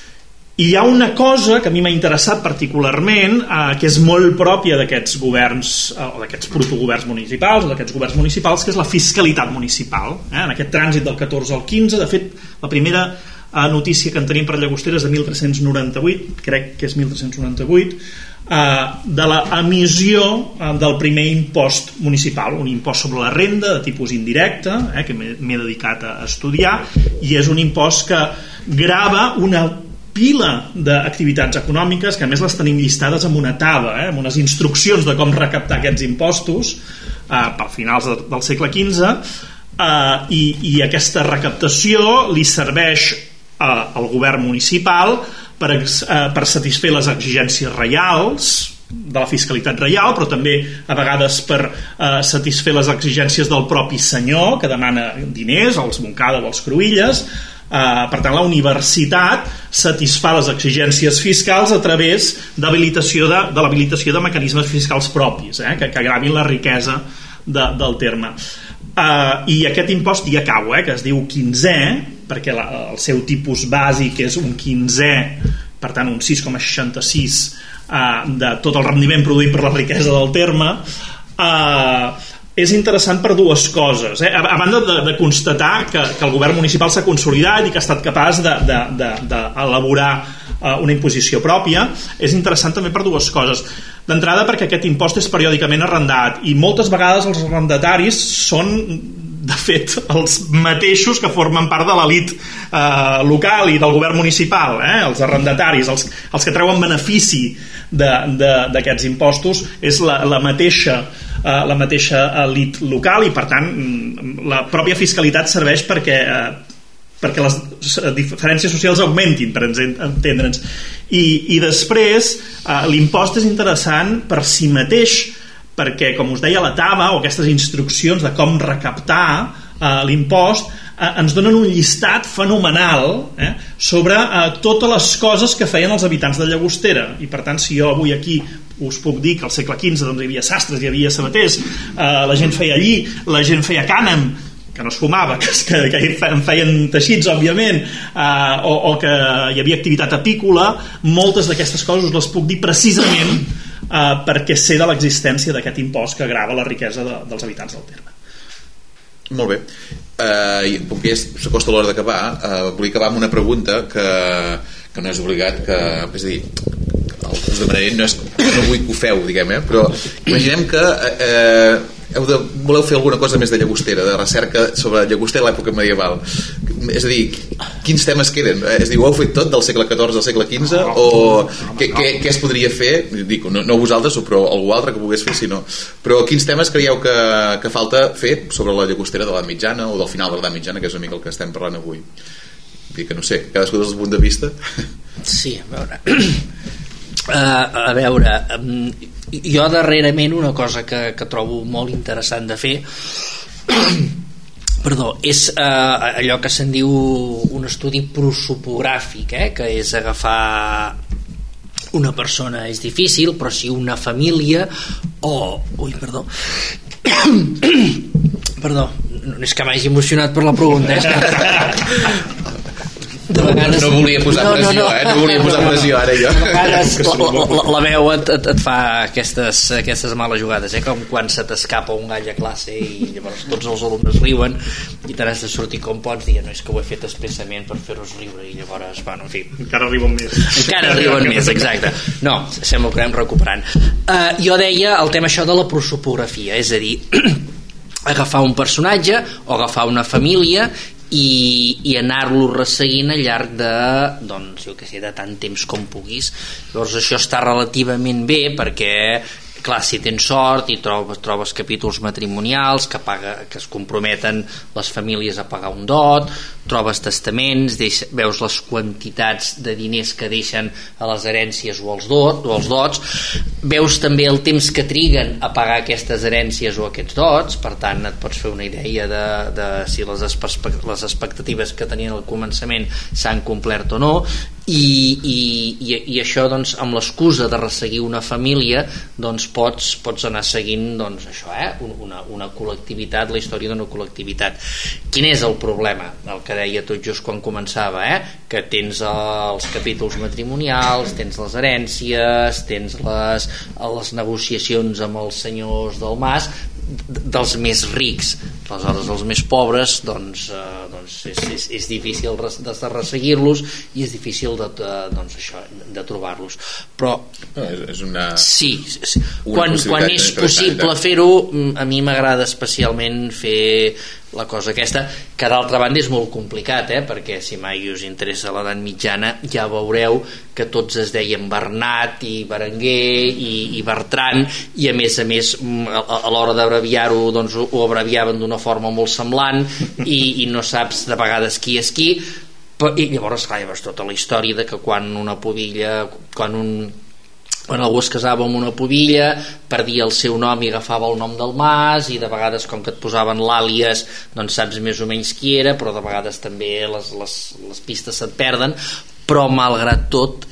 I hi ha una cosa que a mi m'ha interessat particularment, eh, que és molt pròpia d'aquests governs, eh, o d'aquests protogoverns municipals, o d'aquests governs municipals, que és la fiscalitat municipal. Eh? En aquest trànsit del catorze al quinze, de fet, la primera eh, notícia que en tenim per Llagostera és de mil tres-cents noranta-vuit, crec que és mil tres-cents noranta-vuit, eh, de l'emissió eh, del primer impost municipal, un impost sobre la renda de tipus indirecte, eh, que m'he dedicat a estudiar, i és un impost que grava una pila d'activitats econòmiques que a més les tenim llistades amb una taba, eh, amb unes instruccions de com recaptar aquests impostos eh, per finals de, del segle quinze eh, i, i aquesta recaptació li serveix eh, al govern municipal per, eh, per satisfer les exigències reials de la fiscalitat reial, però també a vegades per eh, satisfer les exigències del propi senyor que demana diners, els Montcada o els Cruïlles. Uh, per tant la universitat satisfà les exigències fiscals a través d'habilitació de, de l'habilitació de mecanismes fiscals propis eh, que, que agravin la riquesa de, del terme uh, i aquest impost ja cau eh, que es diu quinzè perquè la, el seu tipus bàsic és un quinzè, per tant un sis coma seixanta-sis uh, de tot el rendiment produït per la riquesa del terme. uh, és interessant per dues coses, eh? a, a banda de, de constatar que, que el govern municipal s'ha consolidat i que ha estat capaç d'elaborar de, de, de uh, una imposició pròpia. És interessant també per dues coses. D'entrada, perquè aquest impost és periòdicament arrendat i moltes vegades els arrendataris són, de fet, els mateixos que formen part de l'elit eh, local i del govern municipal, eh? Els arrendataris, els, els que treuen benefici d'aquests impostos, és la, la mateixa eh, la mateixa elit local, i per tant la pròpia fiscalitat serveix perquè eh, perquè les diferències socials augmentin, per entendre'ns. I, i després eh, l'impost és interessant per si mateix, perquè, com us deia, la T A B A o aquestes instruccions de com recaptar eh, l'impost eh, ens donen un llistat fenomenal eh, sobre eh, totes les coses que feien els habitants de Llagostera. I per tant, si jo avui aquí us puc dir que al segle quinze doncs, hi havia sastres, hi havia sabaters, eh, la gent feia allí, la gent feia cànem, que no es fumava, que, que, que en feien teixits, òbviament, eh, o, o que hi havia activitat apícola, moltes d'aquestes coses les puc dir precisament eh, perquè sé de l'existència d'aquest impost que grava la riquesa de, dels habitants del terme. Molt bé. Eh, com que ja s'acosta l'hora d'acabar, eh, volia acabar amb una pregunta que, que no és obligat, que, és a dir, us demanaré, no, és, no vull que ho feu, diguem, eh, però imaginem que eh, heu de, voleu fer alguna cosa més de Llagostera, de recerca sobre Llagostera a l'època medieval. És a dir, quins temes queden? És a dir, ho heu fet tot del segle catorze al segle quinze? O què, què, què es podria fer? Dic, no, no vosaltres, però algú altre que pogués fer, si no. Però quins temes creieu que, que falta fer sobre la Llagostera de l'edat mitjana o del final de l'edat mitjana, que és una mica el que estem parlant avui? Dic que no sé, cadascú des del punt de vista. Sí, a veure... Uh, a veure, um, jo darrerament una cosa que, que trobo molt interessant de fer perdó, és uh, allò que se'n diu un estudi prosopogràfic, eh, que és agafar una persona, és difícil, però si una família o... Ui, perdó perdó, no és que m'hagi emocionat per la pregunta, eh? De vegades... No volia posar no, pressió, no, no. eh? No volia posar pressió ara jo. De vegades la, la, la veu et, et, et fa aquestes, aquestes males jugades, eh? Com quan se t'escapa un gall a classe i llavors tots els alumnes riuen i te n'has de sortir com pots dient, no, és que ho he fet expressament per fer-vos riure, i llavors, bueno, en fi, encara riuen més encara riuen més, exacte. No, sembla que ho anem recuperant. Uh, jo deia el tema això de la prosopografia, és a dir, agafar un personatge o agafar una família i, i anar-lo resseguint al llarg de, doncs, jo que sé, de tant temps com puguis. Llavors això està relativament bé perquè, clar, si tens sort i trobes, trobes capítols matrimonials que, paga, que es comprometen les famílies a pagar un dot, trobes testaments, deix, veus les quantitats de diners que deixen a les herències o als, dot, o als dots, veus també el temps que triguen a pagar aquestes herències o aquests dots, per tant et pots fer una idea de, de si les, les expectatives que tenien al començament s'han complert o no, i, i, i, i això, doncs, amb l'excusa de resseguir una família, doncs pots, pots anar seguint, doncs, això, eh? una, una col·lectivitat, la història d'una col·lectivitat. Quin és el problema? El que deia tot just quan començava, eh? Que tens els capítols matrimonials, tens les herències, tens les, les negociacions amb els senyors del mas, dels més rics. Aleshores els més pobres, doncs, eh, doncs és, és, és difícil de resseguir-los i és difícil de, de, doncs això, de trobar-los, però no, és, és una, sí, sí. Una quan, quan és possible fer-ho, a mi m'agrada especialment fer la cosa aquesta, que d'altra banda és molt complicat, eh? Perquè si mai us interessa l'edat mitjana ja veureu que tots es deien Bernat i Berenguer i, i Bertran, i a més a més a, a l'hora d'abreviar-ho, doncs ho abreviaven d'una forma molt semblant i, i no saps de vegades qui és qui, i llavors clar, llavors tota la història de que quan una pubilla, quan un quan algú es casava amb una pubilla perdia el seu nom i agafava el nom del mas, i de vegades com que et posaven l'àlies doncs saps més o menys qui era, però de vegades també les, les, les pistes se't perden, però malgrat tot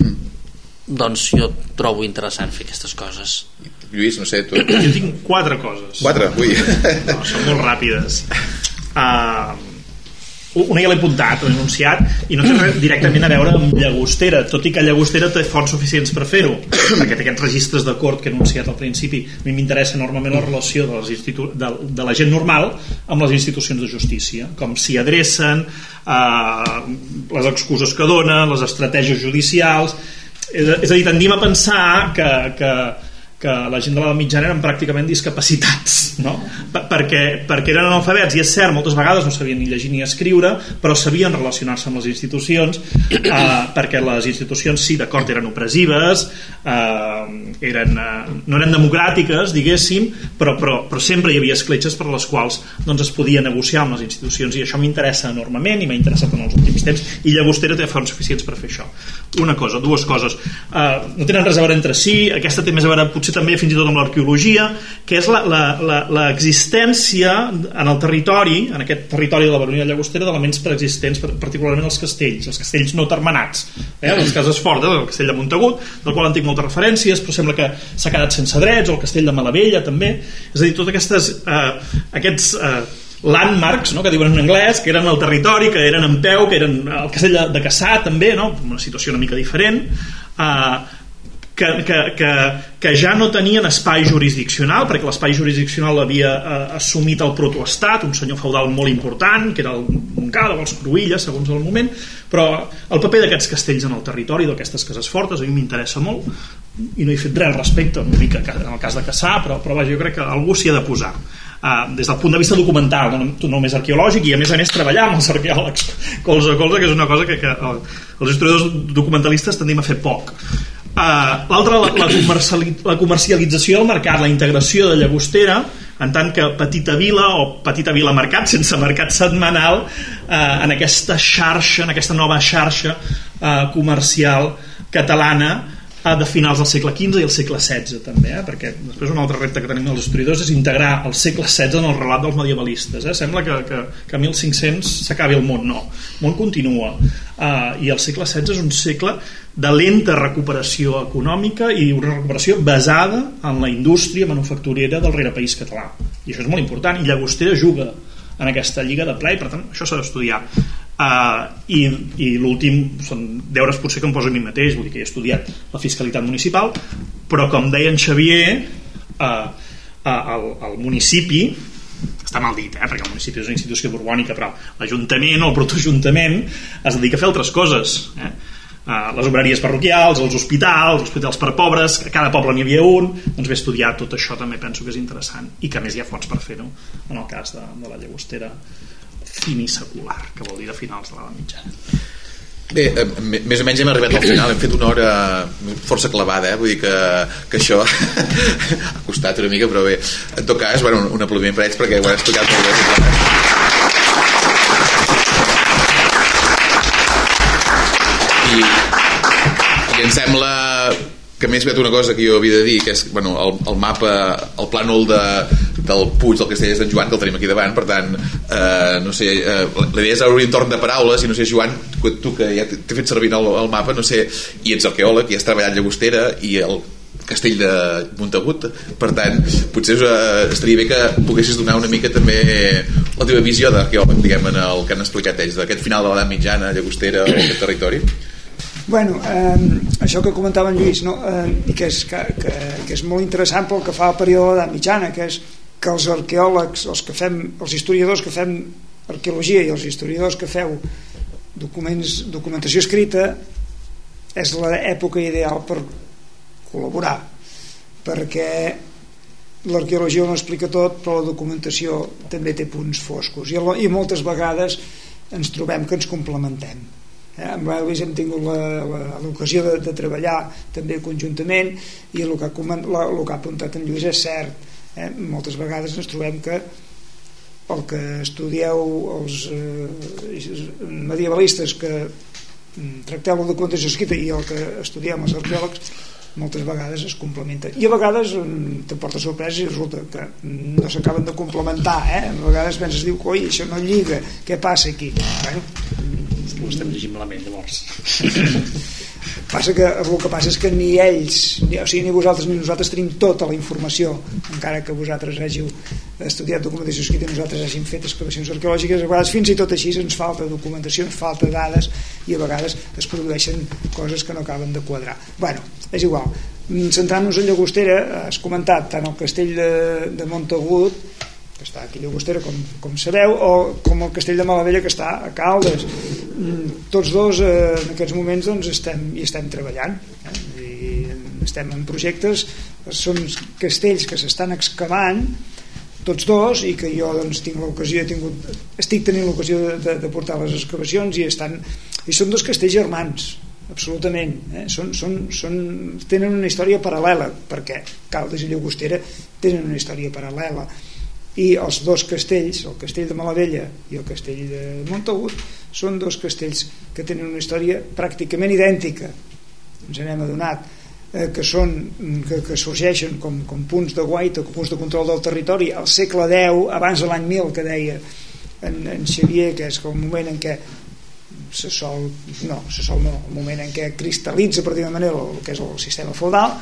doncs jo trobo interessant fer aquestes coses. Lluís, no sé, tu... Jo tinc quatre coses. Quatre? Ui. No, són molt ràpides. Uh, una ja l'he apuntat, l'he anunciat, i no té res directament a veure amb Llagostera, tot i que Llagostera té fonts suficients per fer-ho, perquè té aquests registres de cort que he anunciat al principi. A mi m'interessa enormement la relació de, les institu... de, de la gent normal amb les institucions de justícia, com s'hi adrecen, eh, les excuses que donen, les estratègies judicials. És a dir, tendim a pensar que, que que la gent de l'edat mitjana eren pràcticament discapacitats, no? perquè, perquè eren analfabets, i és cert, moltes vegades no sabien ni llegir ni escriure, però sabien relacionar-se amb les institucions, eh, perquè les institucions, sí, d'acord, eren opressives, eh, eren, eh, no eren democràtiques, diguéssim, però, però, però sempre hi havia escletxes per les quals doncs, es podia negociar amb les institucions, i això m'interessa enormement i m'ha interessat en els últims temps, i Llagostera té fonts suficients per fer això. Una cosa, dues coses, eh, no tenen res a veure entre si, aquesta té més a veure potser també fins i tot amb l'arqueologia, que és l'existència en el territori, en aquest territori de la baronia de Llagostera, d'elements preexistents, particularment els castells, els castells no termenats, eh? Les cases fortes, el castell de Montagut, del qual en tinc moltes referències, però sembla que s'ha quedat sense drets, o el castell de Malavella també, és a dir, tots aquestes, eh, aquests eh, landmarks, no, que diuen en anglès, que eren al territori, que eren en peu, que eren el castell de, de Cassà també, no? Una situació una mica diferent, eh, Que, que, que, que ja no tenien espai jurisdiccional, perquè l'espai jurisdiccional l'havia eh, assumit el protoestat, un senyor feudal molt important, que era el Montcada o els Cruïlles, segons el moment, però el paper d'aquests castells en el territori, d'aquestes cases fortes, a mi m'interessa molt, i no he fet res al respecte, una mica en el cas de Cassà, però, però vaja, jo crec que algú s'hi ha de posar. Uh, des del punt de vista documental, no, no només arqueològic, i a més a més treballar amb els arqueòlegs colze a colze, que és una cosa que, que els historiadors documentalistes tendim a fer poc. Uh, l'altra, la, la, comerciali la comercialització del mercat, la integració de Llagostera en tant que petita vila o petita vila mercat sense mercat setmanal, uh, en aquesta xarxa, en aquesta nova xarxa uh, comercial catalana de finals del segle quinze i el segle setze també, eh? Perquè després un altre repte que tenim els historiadors és integrar el segle setze en el relat dels medievalistes, eh? Sembla que, que, que a mil cinc-cents s'acabi el món, no, el món continua, uh, i el segle setze és un segle de lenta recuperació econòmica i una recuperació basada en la indústria manufacturera del rerepaís català, i això és molt important, i Llagostera juga en aquesta lliga de ple, i per tant això s'ha d'estudiar. Uh, i, i l'últim són deures potser que em poso a mi mateix, vull dir que he estudiat la fiscalitat municipal, però com deia en Xavier, uh, uh, el, el municipi està mal dit, eh, perquè el municipi és una institució borbònica, però l'Ajuntament o el protoajuntament es dedica a fer altres coses, eh? uh, les obreries parroquials, els hospitals, els hospitals per pobres, a cada poble n'hi havia un, doncs ve estudiar tot això, també penso que és interessant, i que a més hi ha fons per fer-ho en el cas de, de la Llagostera finisecular, que vol dir de finals de l'edat mitjana. Bé, eh, més o menys hem arribat al final, hem fet una hora força clavada, eh? Vull dir que, que això ha costat una mica, però bé, en tot cas, bueno, un aplaudiment per ells perquè ho han explicat molt bé. I, i em sembla que més vet una cosa que jo havia de dir, que és bueno, el, el mapa, el plànol de, del Puig del Castell de Sant Joan, que el tenim aquí davant, per tant, eh, no sé, eh, la idea és obrir un torn de paraules, i no sé, Joan, tu que ja t'he fet servir el, el mapa, no sé, i ets arqueòleg, i has treballat Llagostera, i el Castell de Montagut, per tant, potser eh, estaria bé que poguessis donar una mica també la teva visió d'arqueòleg, diguem, en el que han explicat ells, d'aquest final de l'edat mitjana, Llagostera, o aquest territori. Bueno, eh, això que comentava en Lluís, no? eh, i que és, que, que, que és molt interessant pel que fa al període de l'edat mitjana, que és que els arqueòlegs, els que fem, els historiadors que fem arqueologia i els historiadors que feu documents, documentació escrita, és l'època ideal per col·laborar, perquè l'arqueologia no explica tot, però la documentació també té punts foscos, i, i moltes vegades ens trobem que ens complementem. Eh, amb l'Elvis hem tingut l'ocasió de, de treballar també conjuntament, i el que, ha, la, el que ha apuntat en Lluís és cert, eh? Moltes vegades ens trobem que el que estudieu els eh, medievalistes, que tracteu la documentació escrita, i el que estudiem els arqueòlegs, moltes vegades es complementen, i a vegades te porta sorpresa i resulta que no s'acaben de complementar, eh? A vegades penses, diu, coi, això no lliga, què passa aquí? Bueno, ho estem llegint malament, llavors. Passa que, el que passa és que ni ells, ni, o sigui, ni vosaltres ni nosaltres tenim tota la informació, encara que vosaltres hàgiu estudiat documentació escrita, nosaltres hagin fet excavacions arqueològiques. A vegades fins i tot així ens falta documentació, ens falta dades, i a vegades es produeixen coses que no acaben de quadrar. Bueno, és igual. Centrant-nos en Llagostera, has comentat tant el castell de, de Montagut, que està aquí a Llagostera, com, com sabeu, o com el castell de Malavella, que està a Caldes. Tots dos eh, en aquests moments doncs, estem, hi estem treballant, eh? I estem en projectes. Són castells que s'estan excavant tots dos, i que jo doncs, tinc l'ocasió, he tingut, estic tenint l'ocasió de, de, de portar les excavacions, i, estan, i són dos castells germans, absolutament, eh? són, són, són, tenen una història paral·lela, perquè Caldes i Llagostera tenen una història paral·lela, i els dos castells, el castell de Malavella i el castell de Montagut, són dos castells que tenen una història pràcticament idèntica, ens n'hem adonat, eh, que, són, que, que sorgeixen com, com punts de guaita, com punts de control del territori al segle deu, abans de l'any mil, que deia en, en Xavier, que és el moment en què se sol, no, se sol no, el moment en què cristal·litza per dir una manera el que és el sistema feudal,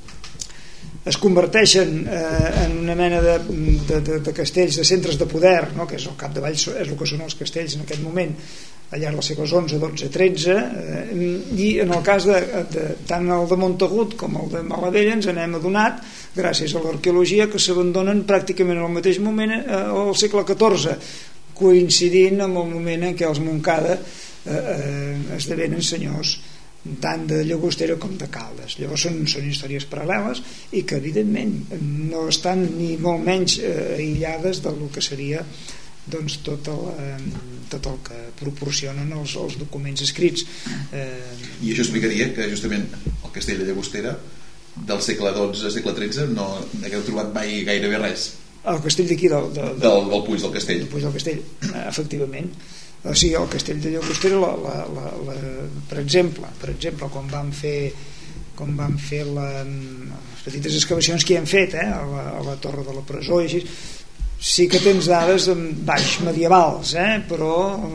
es converteixen eh, en una mena de, de, de, de castells, de centres de poder, no? Que és el capdavall, és el que són els castells en aquest moment al llarg dels segles onze, dotze, tretze, eh, i en el cas de, de tant el de Montagut com el de Malavella ens n'hem adonat, gràcies a l'arqueologia, que s'abandonen pràcticament al mateix moment eh, al segle catorze, coincidint amb el moment en què els Montcada eh, eh, esdevenen senyors tant de Llagostera com de Caldes. Llavors són, són històries paral·leles i que evidentment no estan ni molt menys eh, aïllades del que seria doncs, tot, el, eh, tot el que proporcionen els, els documents escrits. Eh... I això explicaria que justament el castell de Llagostera del segle dotze, segle tretze no hagueu trobat mai gairebé res. El castell d'aquí del, del, del, del Puig del Castell. Del Puig del Castell, efectivament. O sigui, el castell de Llagostera, la, la, la, la, per exemple, per exemple, quan vam fer, quan vam fer la, les petites excavacions que hi hem fet, eh, a, la, a la torre de la presó i així, sí que tens dades baix medievals, eh, però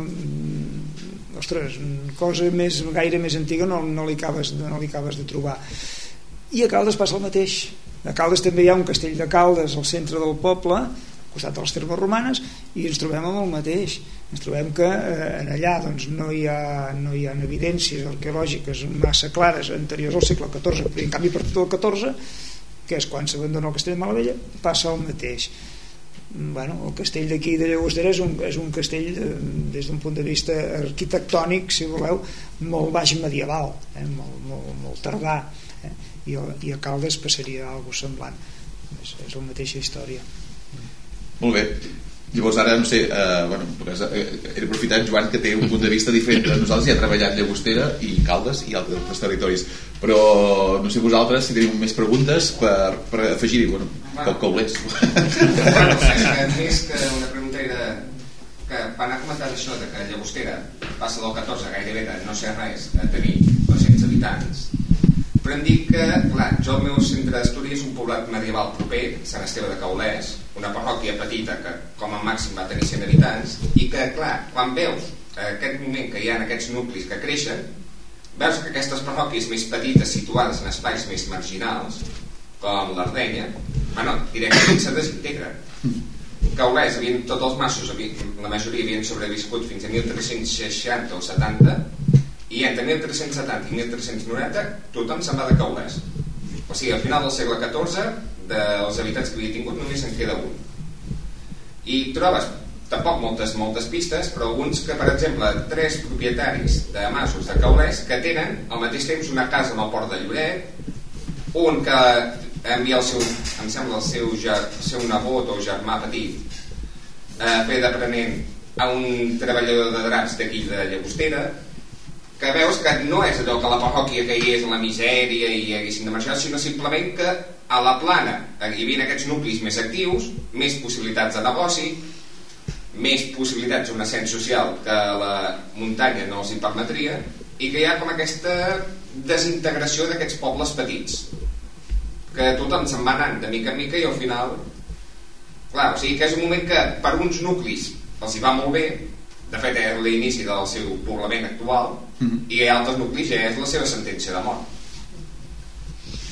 ostres, cosa més, gaire més antiga no, no, li acabes, no li acabes de trobar. I a Caldes passa el mateix. A Caldes també hi ha un castell de Caldes al centre del poble, al costat de les termes romanes, i ens trobem amb el mateix. Ens trobem que eh, en allà doncs, no, hi ha, no hi ha evidències arqueològiques massa clares anteriors al segle catorze, però en canvi a partir del catorze, que és quan s'abandona el castell de Malavella, passa el mateix. Bueno, el castell d'aquí de Llagostera és un, és un castell eh, des d'un punt de vista arquitectònic, si voleu, molt baix medieval, eh, molt, molt, molt tardà, eh, i, a, i a Caldes passaria alguna cosa semblant. És, és la mateixa història. Molt bé. Llavors ara, no sé, eh, bueno, he aprofitat Joan, que té un punt de vista diferent de nosaltres, i ha treballat Llagostera i Caldes i altres territoris, però no sé vosaltres si teniu més preguntes per, per afegir-hi, bueno, poc que volés. Bueno, més que una pregunta era que quan ha comentat això de que Llagostera passa del catorze gairebé de no sé res a tenir dos-cents habitants, però em dic que, clar, jo el meu centre d'estudi és un poblat medieval proper, Sant Esteve de Caulers, una parròquia petita que com a màxim va tenir cent habitants, i que, clar, quan veus aquest moment que hi ha aquests nuclis que creixen, veus que aquestes parròquies més petites situades en espais més marginals, com l'Ardenya, bueno, directament se desintegren. Caulers, havien, tots els massos, la majoria havien sobreviscut fins a mil tres-cents seixanta o setanta, i entre mil tres-cents setanta i mil tres-cents noranta tothom se'n va de Caulers. O sigui, al final del segle catorze, dels habitants que havia tingut només en queda un. I trobes tampoc moltes, moltes pistes, però alguns que, per exemple, tres propietaris de masos de Caulers que tenen al mateix temps una casa en el port de Lloret, un que envia el seu, em sembla el seu, el seu nebot o germà petit a fer d'aprenent a un treballador de draps d'aquí de Llagostera, que veus que no és allò que la parròquia que hi és en la misèria i haguessin de marxar, sinó simplement que a la plana hi havia aquests nuclis més actius, més possibilitats de negoci, més possibilitats d'un ascens social que la muntanya no els hi permetria, i que hi ha com aquesta desintegració d'aquests pobles petits, que tothom se'n va anant de mica en mica i al final, clar, o sigui que és un moment que per uns nuclis els hi va molt bé, de fet és l'inici del seu poblament actual, mm-hmm. i a altres nuclis ja és la seva sentència de mort.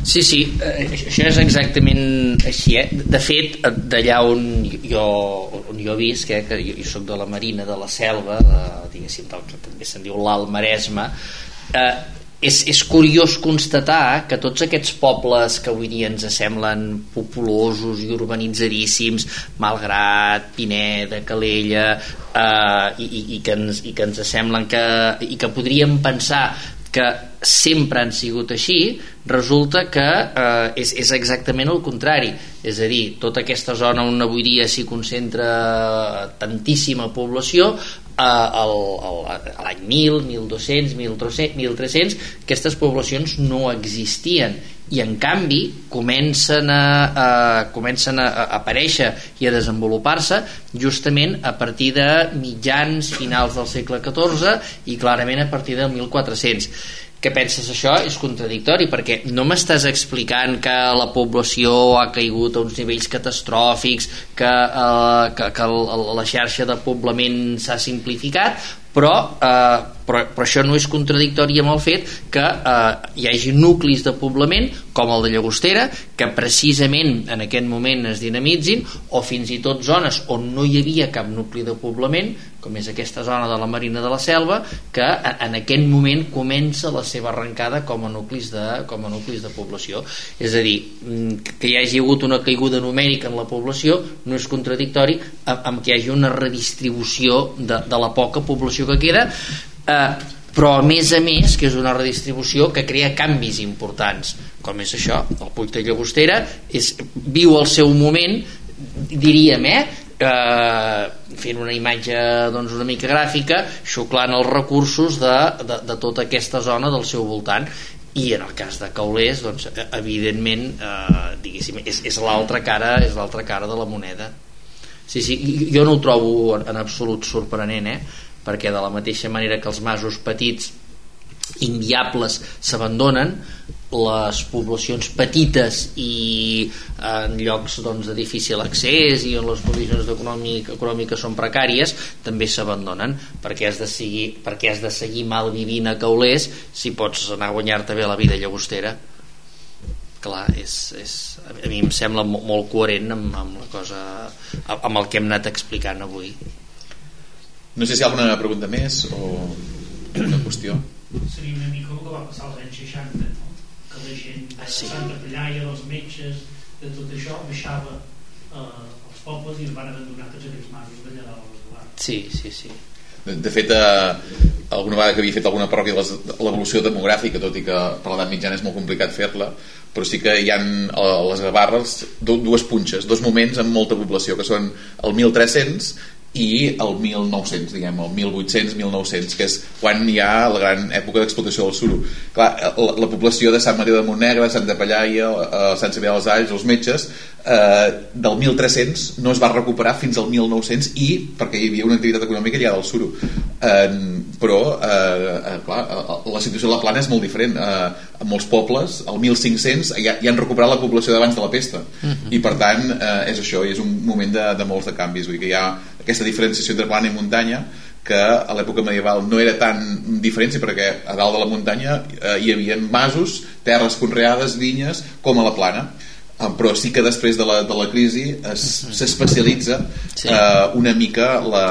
Sí, sí, això és exactament així, eh? De fet, d'allà on jo, on jo visc, eh? Que jo, jo soc de la Marina de la Selva, de, diguéssim, del que també se'n diu l'Alt Maresme, eh, és, és curiós constatar que tots aquests pobles que avui dia ens semblen populosos i urbanitzadíssims, Malgrat, Pineda, Calella, eh, i, i, i, que ens, i que ens semblen que, i que podríem pensar que sempre han sigut així, resulta que eh, és, és exactament el contrari. És a dir, tota aquesta zona on avui dia s'hi concentra tantíssima població, eh, el, el, a l'any mil, mil dos-cents, mil tres-cents, aquestes poblacions no existien, i en canvi comencen a, a, comencen a aparèixer i a desenvolupar-se justament a partir de mitjans finals del segle catorze i clarament a partir del mil quatre-cents. Què penses? Això és contradictori, perquè no m'estàs explicant que la població ha caigut a uns nivells catastròfics, que, eh, que, que el, la xarxa de poblament s'ha simplificat, però, eh, però, però això no és contradictori amb el fet que eh, hi hagi nuclis de poblament com el de Llagostera, que precisament en aquest moment es dinamitzin, o fins i tot zones on no hi havia cap nucli de poblament, com és aquesta zona de la Marina de la Selva, que en aquest moment comença la seva arrencada com a nuclis de, com a nuclis de població. És a dir, que hi hagi hagut una caiguda numèrica en la població no és contradictori amb, amb que hi hagi una redistribució de, de la poca població que queda, eh, però a més a més que és una redistribució que crea canvis importants, com és això, el Puig de Llagostera és, viu el seu moment, diríem, eh? Eh, fent una imatge doncs, una mica gràfica, xuclant els recursos de, de, de tota aquesta zona del seu voltant, i en el cas de Caulers doncs, evidentment eh, diguéssim, és, és l'altra cara és l'altra cara de la moneda. Sí, sí, jo no ho trobo en, en absolut sorprenent, eh? Perquè de la mateixa manera que els masos petits inviables s'abandonen, les poblacions petites i en llocs doncs, de difícil accés i on les condicions econòmiques, econòmiques són precàries també s'abandonen, perquè has de seguir, perquè has de seguir mal vivint a Caulers si pots anar a guanyar-te bé la vida a Llagostera. Clar, és, és, a mi em sembla molt, molt coherent amb, amb la cosa, amb el que hem anat explicant avui. No sé si hi ha alguna pregunta més o una qüestió. Seria una mica el que va passar als anys seixanta, no? Que la gent de ah, sí. Santa Pellaia, dels metges, de tot això, baixava eh, als pobles i es van abandonar tots aquests masos d'allà dalt a l'Escolar. Sí, sí, sí. De, de fet, eh, alguna vegada que havia fet alguna parròquia de l'evolució demogràfica, tot i que per l'edat mitjana és molt complicat fer-la, però sí que hi ha a les Gavarres dues punxes, dos moments amb molta població, que són el mil tres-cents i el mil nou-cents, diguem, el mil vuit-cents mil nou-cents, que és quan hi ha la gran època d'explotació del suro. Clar, la, la població de Sant Mateu de Montnegre, Santa Pellaia, eh, Sant Cebrià dels Alls, els metges, eh, del mil tres-cents no es va recuperar fins al mil nou-cents, i perquè hi havia una activitat econòmica allà del suro. Eh, però, eh, clar, la situació de la Plana és molt diferent. Eh, en molts pobles, al mil cinc-cents ja, ja han recuperat la població d'abans de la pesta. Uh-huh. I per tant, eh, és això, és un moment de, de molts de canvis. Vull dir que hi ha aquesta diferenciació entre plana i muntanya que a l'època medieval no era tan diferent, perquè a dalt de la muntanya eh, hi havia masos, terres conreades, vinyes, com a la plana. Eh, però sí que després de la, de la crisi s'especialitza sí. eh, una mica la,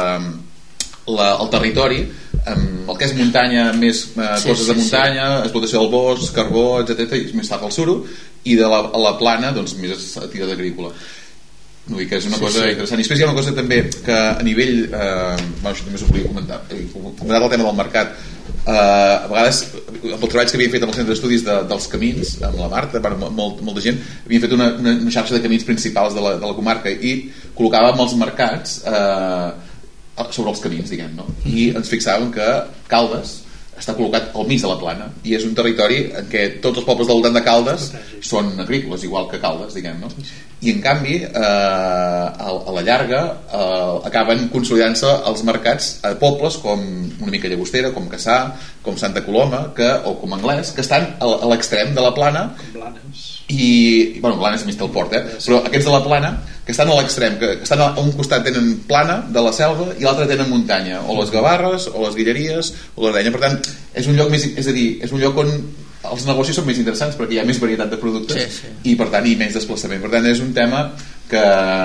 la, el territori amb el que és muntanya, més eh, sí, coses sí, de muntanya, sí. Explotació del bosc, carbó, etcètera, i més tard el suro, i de la, la plana doncs, més activitat agrícola. Vull dir que és una sí, cosa sí. interessant. I després hi ha una cosa també que a nivell eh, bueno, això també s'ho volia comentar, comentar el tema del mercat. Eh, a vegades amb els treballs que havien fet amb el centre d'estudis de, dels camins amb la Marta, bueno, molt, molta gent havien fet una, una, una xarxa de camins principals de la, de la comarca i col·locàvem els mercats eh, sobre els camins, diguem, no? I ens fixàvem que Caldes està col·locat al mig de la plana i és un territori en què tots els pobles del voltant de Caldes són agrícoles, igual que Caldes, diguem, no? I en canvi eh, a, a la llarga eh, acaben consolidant-se els mercats a pobles com una mica Llagostera, com Cassà, com Santa Coloma que, o com Anglès, que estan a, a l'extrem de la plana i, bueno, Blanes més té el port, eh? Però aquests de la plana que estan a l'extrem, que estan a un costat tenen plana de la selva i l'altre tenen muntanya, o les Gavarres o les Guilleries o l'Ardenya. Per tant, és un lloc més, és a dir, és un lloc on els negocis són més interessants perquè hi ha més varietat de productes, sí, sí. i per tant hi ha menys desplaçament. Per tant és un tema que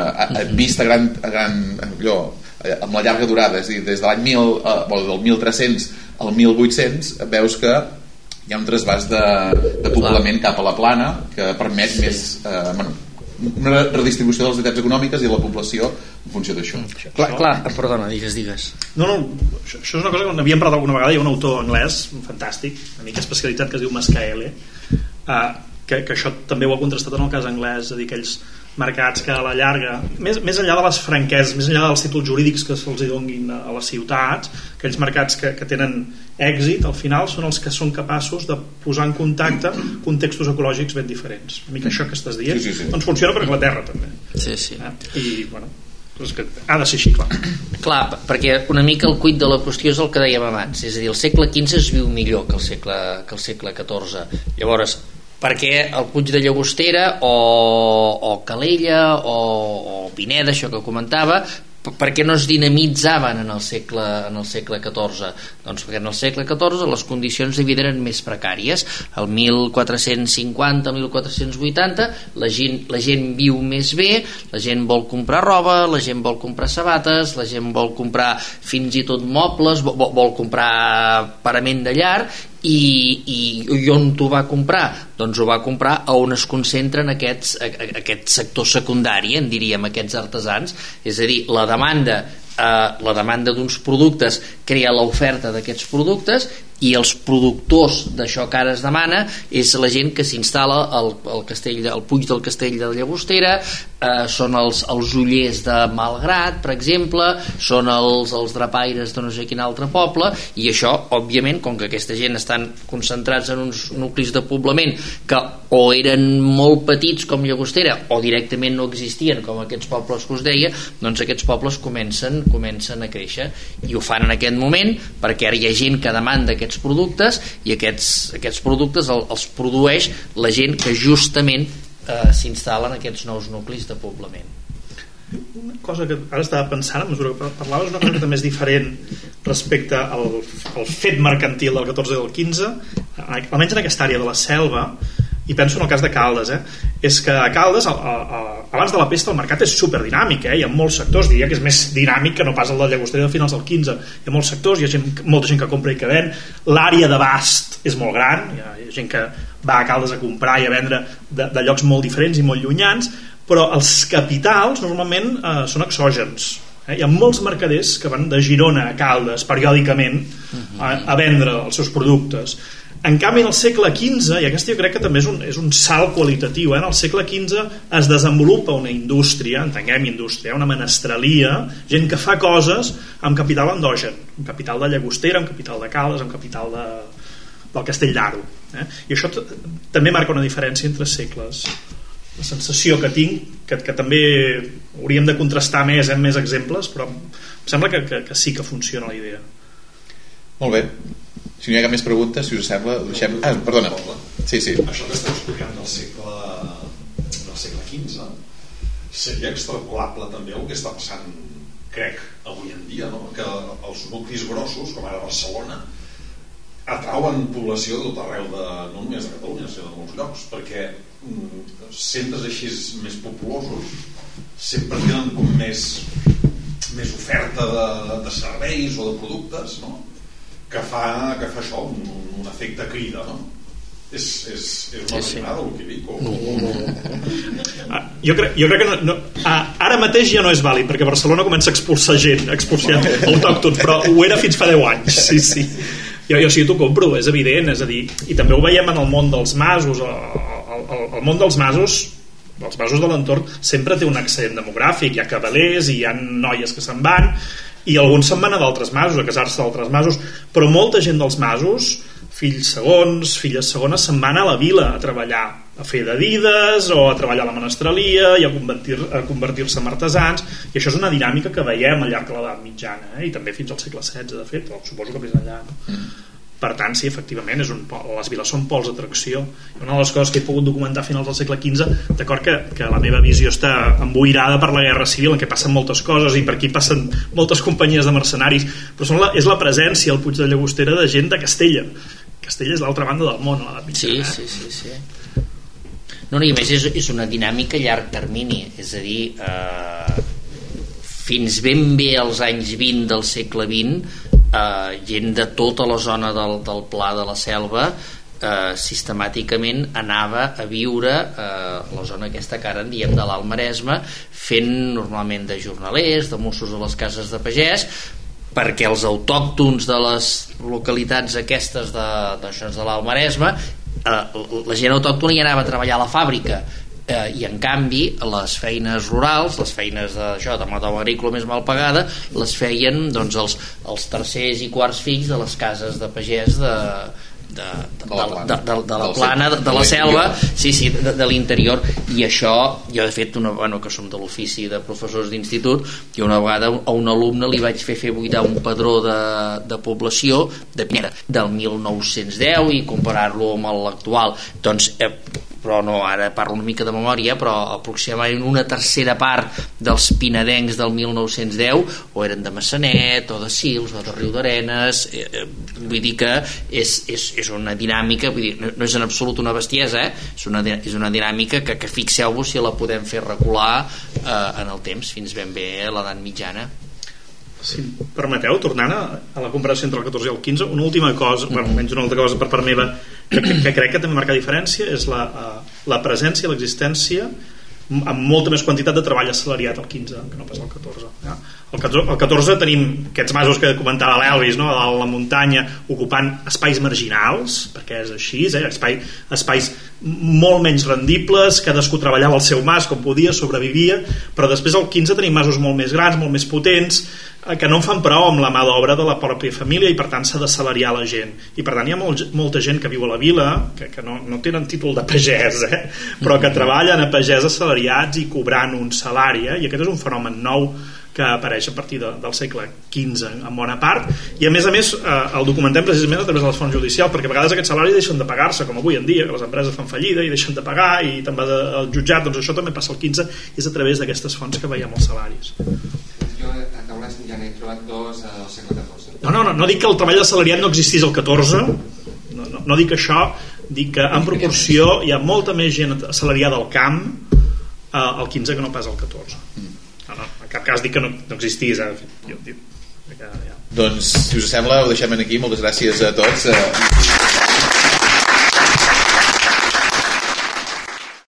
vist a gran, a gran allò, amb la llarga durada, és a dir, des de l'any mil, eh, del mil tres-cents al mil vuit-cents, veus que hi ha un trasbàs de, de poblament cap a la plana que permet sí. més eh, bueno, una redistribució de les necessitats econòmiques i de la població en funció d'això. Clar, clar, perdona, digues, digues. No, no, això, això és una cosa que n'havíem parlat alguna vegada. Hi ha un autor anglès fantàstic, una mica especialitzat, que es diu Mascaele, uh, que, que això també ho ha contrastat en el cas anglès, és a dir, que ells mercats que a la llarga, més, més enllà de les franqueses, més enllà dels títols jurídics que se'ls donguin a, a les ciutats, aquells mercats que, que tenen èxit al final són els que són capaços de posar en contacte contextos ecològics ben diferents. Una mica això que estàs dient, sí, sí, sí. doncs funciona per Anglaterra també. Sí, sí. Eh? I bueno, és que ha de ser així, clar. Clar, perquè una mica el cuit de la qüestió és el que dèiem abans, és a dir, el segle quinze es viu millor que el segle, que el segle catorze. Llavors, perquè el Puig de Llagostera o, o Calella o, o Pineda, això que comentava, per què no es dinamitzaven en el segle, en el segle catorze? Doncs perquè en el segle catorze les condicions de vida eren més precàries. El mil quatre-cents cinquanta, mil quatre-cents vuitanta la gent, la gent viu més bé, la gent vol comprar roba, la gent vol comprar sabates, la gent vol comprar fins i tot mobles, vol, vol comprar parament de llar. I, i, i on t'ho va comprar? Doncs ho va comprar a on es concentren aquests, a, a, aquest sector secundari, en diríem, aquests artesans. És a dir, la demanda eh, la demanda d'uns productes crea l'oferta d'aquests productes, i els productors d'això que ara es demana és la gent que s'instal·la al, al, castell, al Puig del Castell de Llagostera, eh, són els, els ullers de Malgrat, per exemple, són els, els drapaires de no sé quin altre poble, i això, òbviament, com que aquesta gent estan concentrats en uns nuclis de poblament que o eren molt petits com Llagostera o directament no existien com aquests pobles que us deia, doncs aquests pobles comencen, comencen a créixer, i ho fan en aquest moment perquè ara hi ha gent que demanda aquests productes, i aquests, aquests productes el, els produeix la gent que justament eh, s'instal·la en aquests nous nuclis de poblament. Una cosa que ara estava pensant a mesura que parlaves, una cosa que també és diferent respecte al, al fet mercantil del catorze i del quinze, almenys en aquesta àrea de la selva, i penso en el cas de Caldes, eh? És que a Caldes a, a, a, abans de la pesta el mercat és superdinàmic, eh? Hi ha molts sectors, diria que és més dinàmic que no pas el de Llagostera de finals del quinze. Hi ha molts sectors, hi ha gent, molta gent que compra i que ven, l'àrea d'abast és molt gran, hi ha, hi ha gent que va a Caldes a comprar i a vendre de, de llocs molt diferents i molt llunyans, però els capitals normalment eh, són exògens. Eh? Hi ha molts mercaders que van de Girona a Caldes periòdicament a, a vendre els seus productes. En canvi, en el segle quinze, i aquest jo crec que també és un, és un salt qualitatiu, eh? En el segle quinze es desenvolupa una indústria, entenguem indústria, una menestralia, gent que fa coses amb capital endogen, amb capital de Llagostera, amb capital de Caldes, amb capital de, del Castell d'Aro. Eh? I això t- també marca una diferència entre segles. La sensació que tinc, que, que també hauríem de contrastar més amb més exemples, però em sembla que, que, que sí que funciona la idea. Molt bé. Si no hi ha cap més preguntes, si us sembla, deixem... Ah, perdona. Sí, sí. Això que esteu explicant del segle, del segle quinze seria extrapolable també el que està passant, crec, avui en dia, no? Que els nuclis grossos, com ara Barcelona, atrauen població de tot arreu, de, no només de Catalunya, sinó de molts llocs, perquè mm, centres així més populosos sempre tenen com més, més oferta de, de serveis o de productes, no? que fa, que fa això, un, un efecte crida, no? És, és, és una marinada el que dic? O... No, no, no. Ah, jo, crec, jo crec que no, no, ah, ara mateix ja no és vàlid, perquè Barcelona comença a expulsar gent, expulsar autòctons, però ho era fins fa deu anys. Sí, sí. Jo, jo sí, t'ho compro, és evident, és a dir, i també ho veiem en el món dels masos, el, el, el món dels masos, els masos de l'entorn sempre té un accent demogràfic, hi ha cavalers i hi ha noies que se'n van, i alguns se'n van a d'altres masos, a casar-se d'altres masos, però molta gent dels masos, fills segons, filles segones, se'n van a la vila a treballar, a fer de dides o a treballar a la menestralia i a, convertir, a convertir-se en artesans, i això és una dinàmica que veiem al llarg de l'edat mitjana, eh? I també fins al segle setze, de fet, però suposo que més enllà, no? Mm. Per tant, sí, efectivament, és un pol, les viles són pols d'atracció. Una de les coses que he pogut documentar a finals del segle quinze, d'acord que, que la meva visió està emboirada per la guerra civil, en què passen moltes coses i per aquí passen moltes companyies de mercenaris, però són la, és la presència al Puig de Llagostera de gent de Castella. Castella és l'altra banda del món a l'edat mitjana. Sí, sí, sí, sí. No, no, i a més és, és una dinàmica a llarg termini, és a dir, eh, fins ben bé als anys vint del segle vint, eh, gent de tota la zona del, del Pla de la Selva eh, sistemàticament anava a viure eh, a la zona aquesta que ara en diem de l'Alt Maresme, fent normalment de jornalers, de mossos a les cases de pagès, perquè els autòctons de les localitats aquestes de, de, de l'Alt Maresme, eh, la gent autòctona hi anava a treballar a la fàbrica, eh, i en canvi les feines rurals, les feines de, això, de mà d'obra agrícola més mal pagada, les feien doncs, els, els tercers i quarts fills de les cases de pagès de, de, de, de, de, de, de la plana, de, de la selva, sí, sí, de, de l'interior. I això, jo de fet, una, bueno, que som de l'ofici de professors d'institut, i una vegada a un alumne li vaig fer fer buidar un padró de, de població de Pineda del mil nou-cents deu i comparar-lo amb l'actual. Doncs eh, però no, ara parlo una mica de memòria, però aproximadament una tercera part dels pinedencs del mil nou-cents deu o eren de Massanet o de Sils o de Riudarenes, eh, vull dir que és, és, és una dinàmica, vull dir, no és en absolut una bestiesa, eh? és, una, és una dinàmica que, que fixeu-vos si la podem fer recular eh, en el temps fins ben bé a l'edat mitjana. Si em permeteu, tornant a, a la comparació entre el catorze i el quinze, una última cosa, mm-hmm. bueno, menys una altra cosa per part meva que, que, que crec que també marca diferència és la, la presència, l'existència amb molta més quantitat de treball assalariat al quinze que no pas al catorze. Ja? Al catorze, al catorze tenim aquests masos que comentava l'Elvis, no? A la muntanya, ocupant espais marginals, perquè és així, eh? Espai, espais molt menys rendibles, cadascú treballava al seu mas com podia, sobrevivia, però després al quinze tenim masos molt més grans, molt més potents, que no en fan prou amb la mà d'obra de la pròpia família i per tant s'ha de salariar la gent, i per tant hi ha molt, molta gent que viu a la vila que, que no, no tenen títol de pagès, eh? però que treballen a pagès assalariats i cobrant un salari, eh? I aquest és un fenomen nou que apareix a partir de, del segle quinze en bona part, i a més a més eh, el documentem precisament a través de les fonts judicials, perquè a vegades aquests salaris deixen de pagar-se, com avui en dia, que les empreses fan fallida i deixen de pagar i te'n va al jutjat, doncs això també passa al quinze, és a través d'aquestes fonts que veiem els salaris. Jo a taules ja n'he trobat dos al segle catorze. No, no, no, no dic que el treball assalariat no existís al catorze, no, no, no dic això, dic que en proporció hi ha molta més gent assalariada al camp eh, al quinze que no pas al catorze. No, no, en cap cas dic que no, no existís, eh? Jo dic que, ja. Doncs, si us sembla, ho deixem aquí. Moltes gràcies a tots.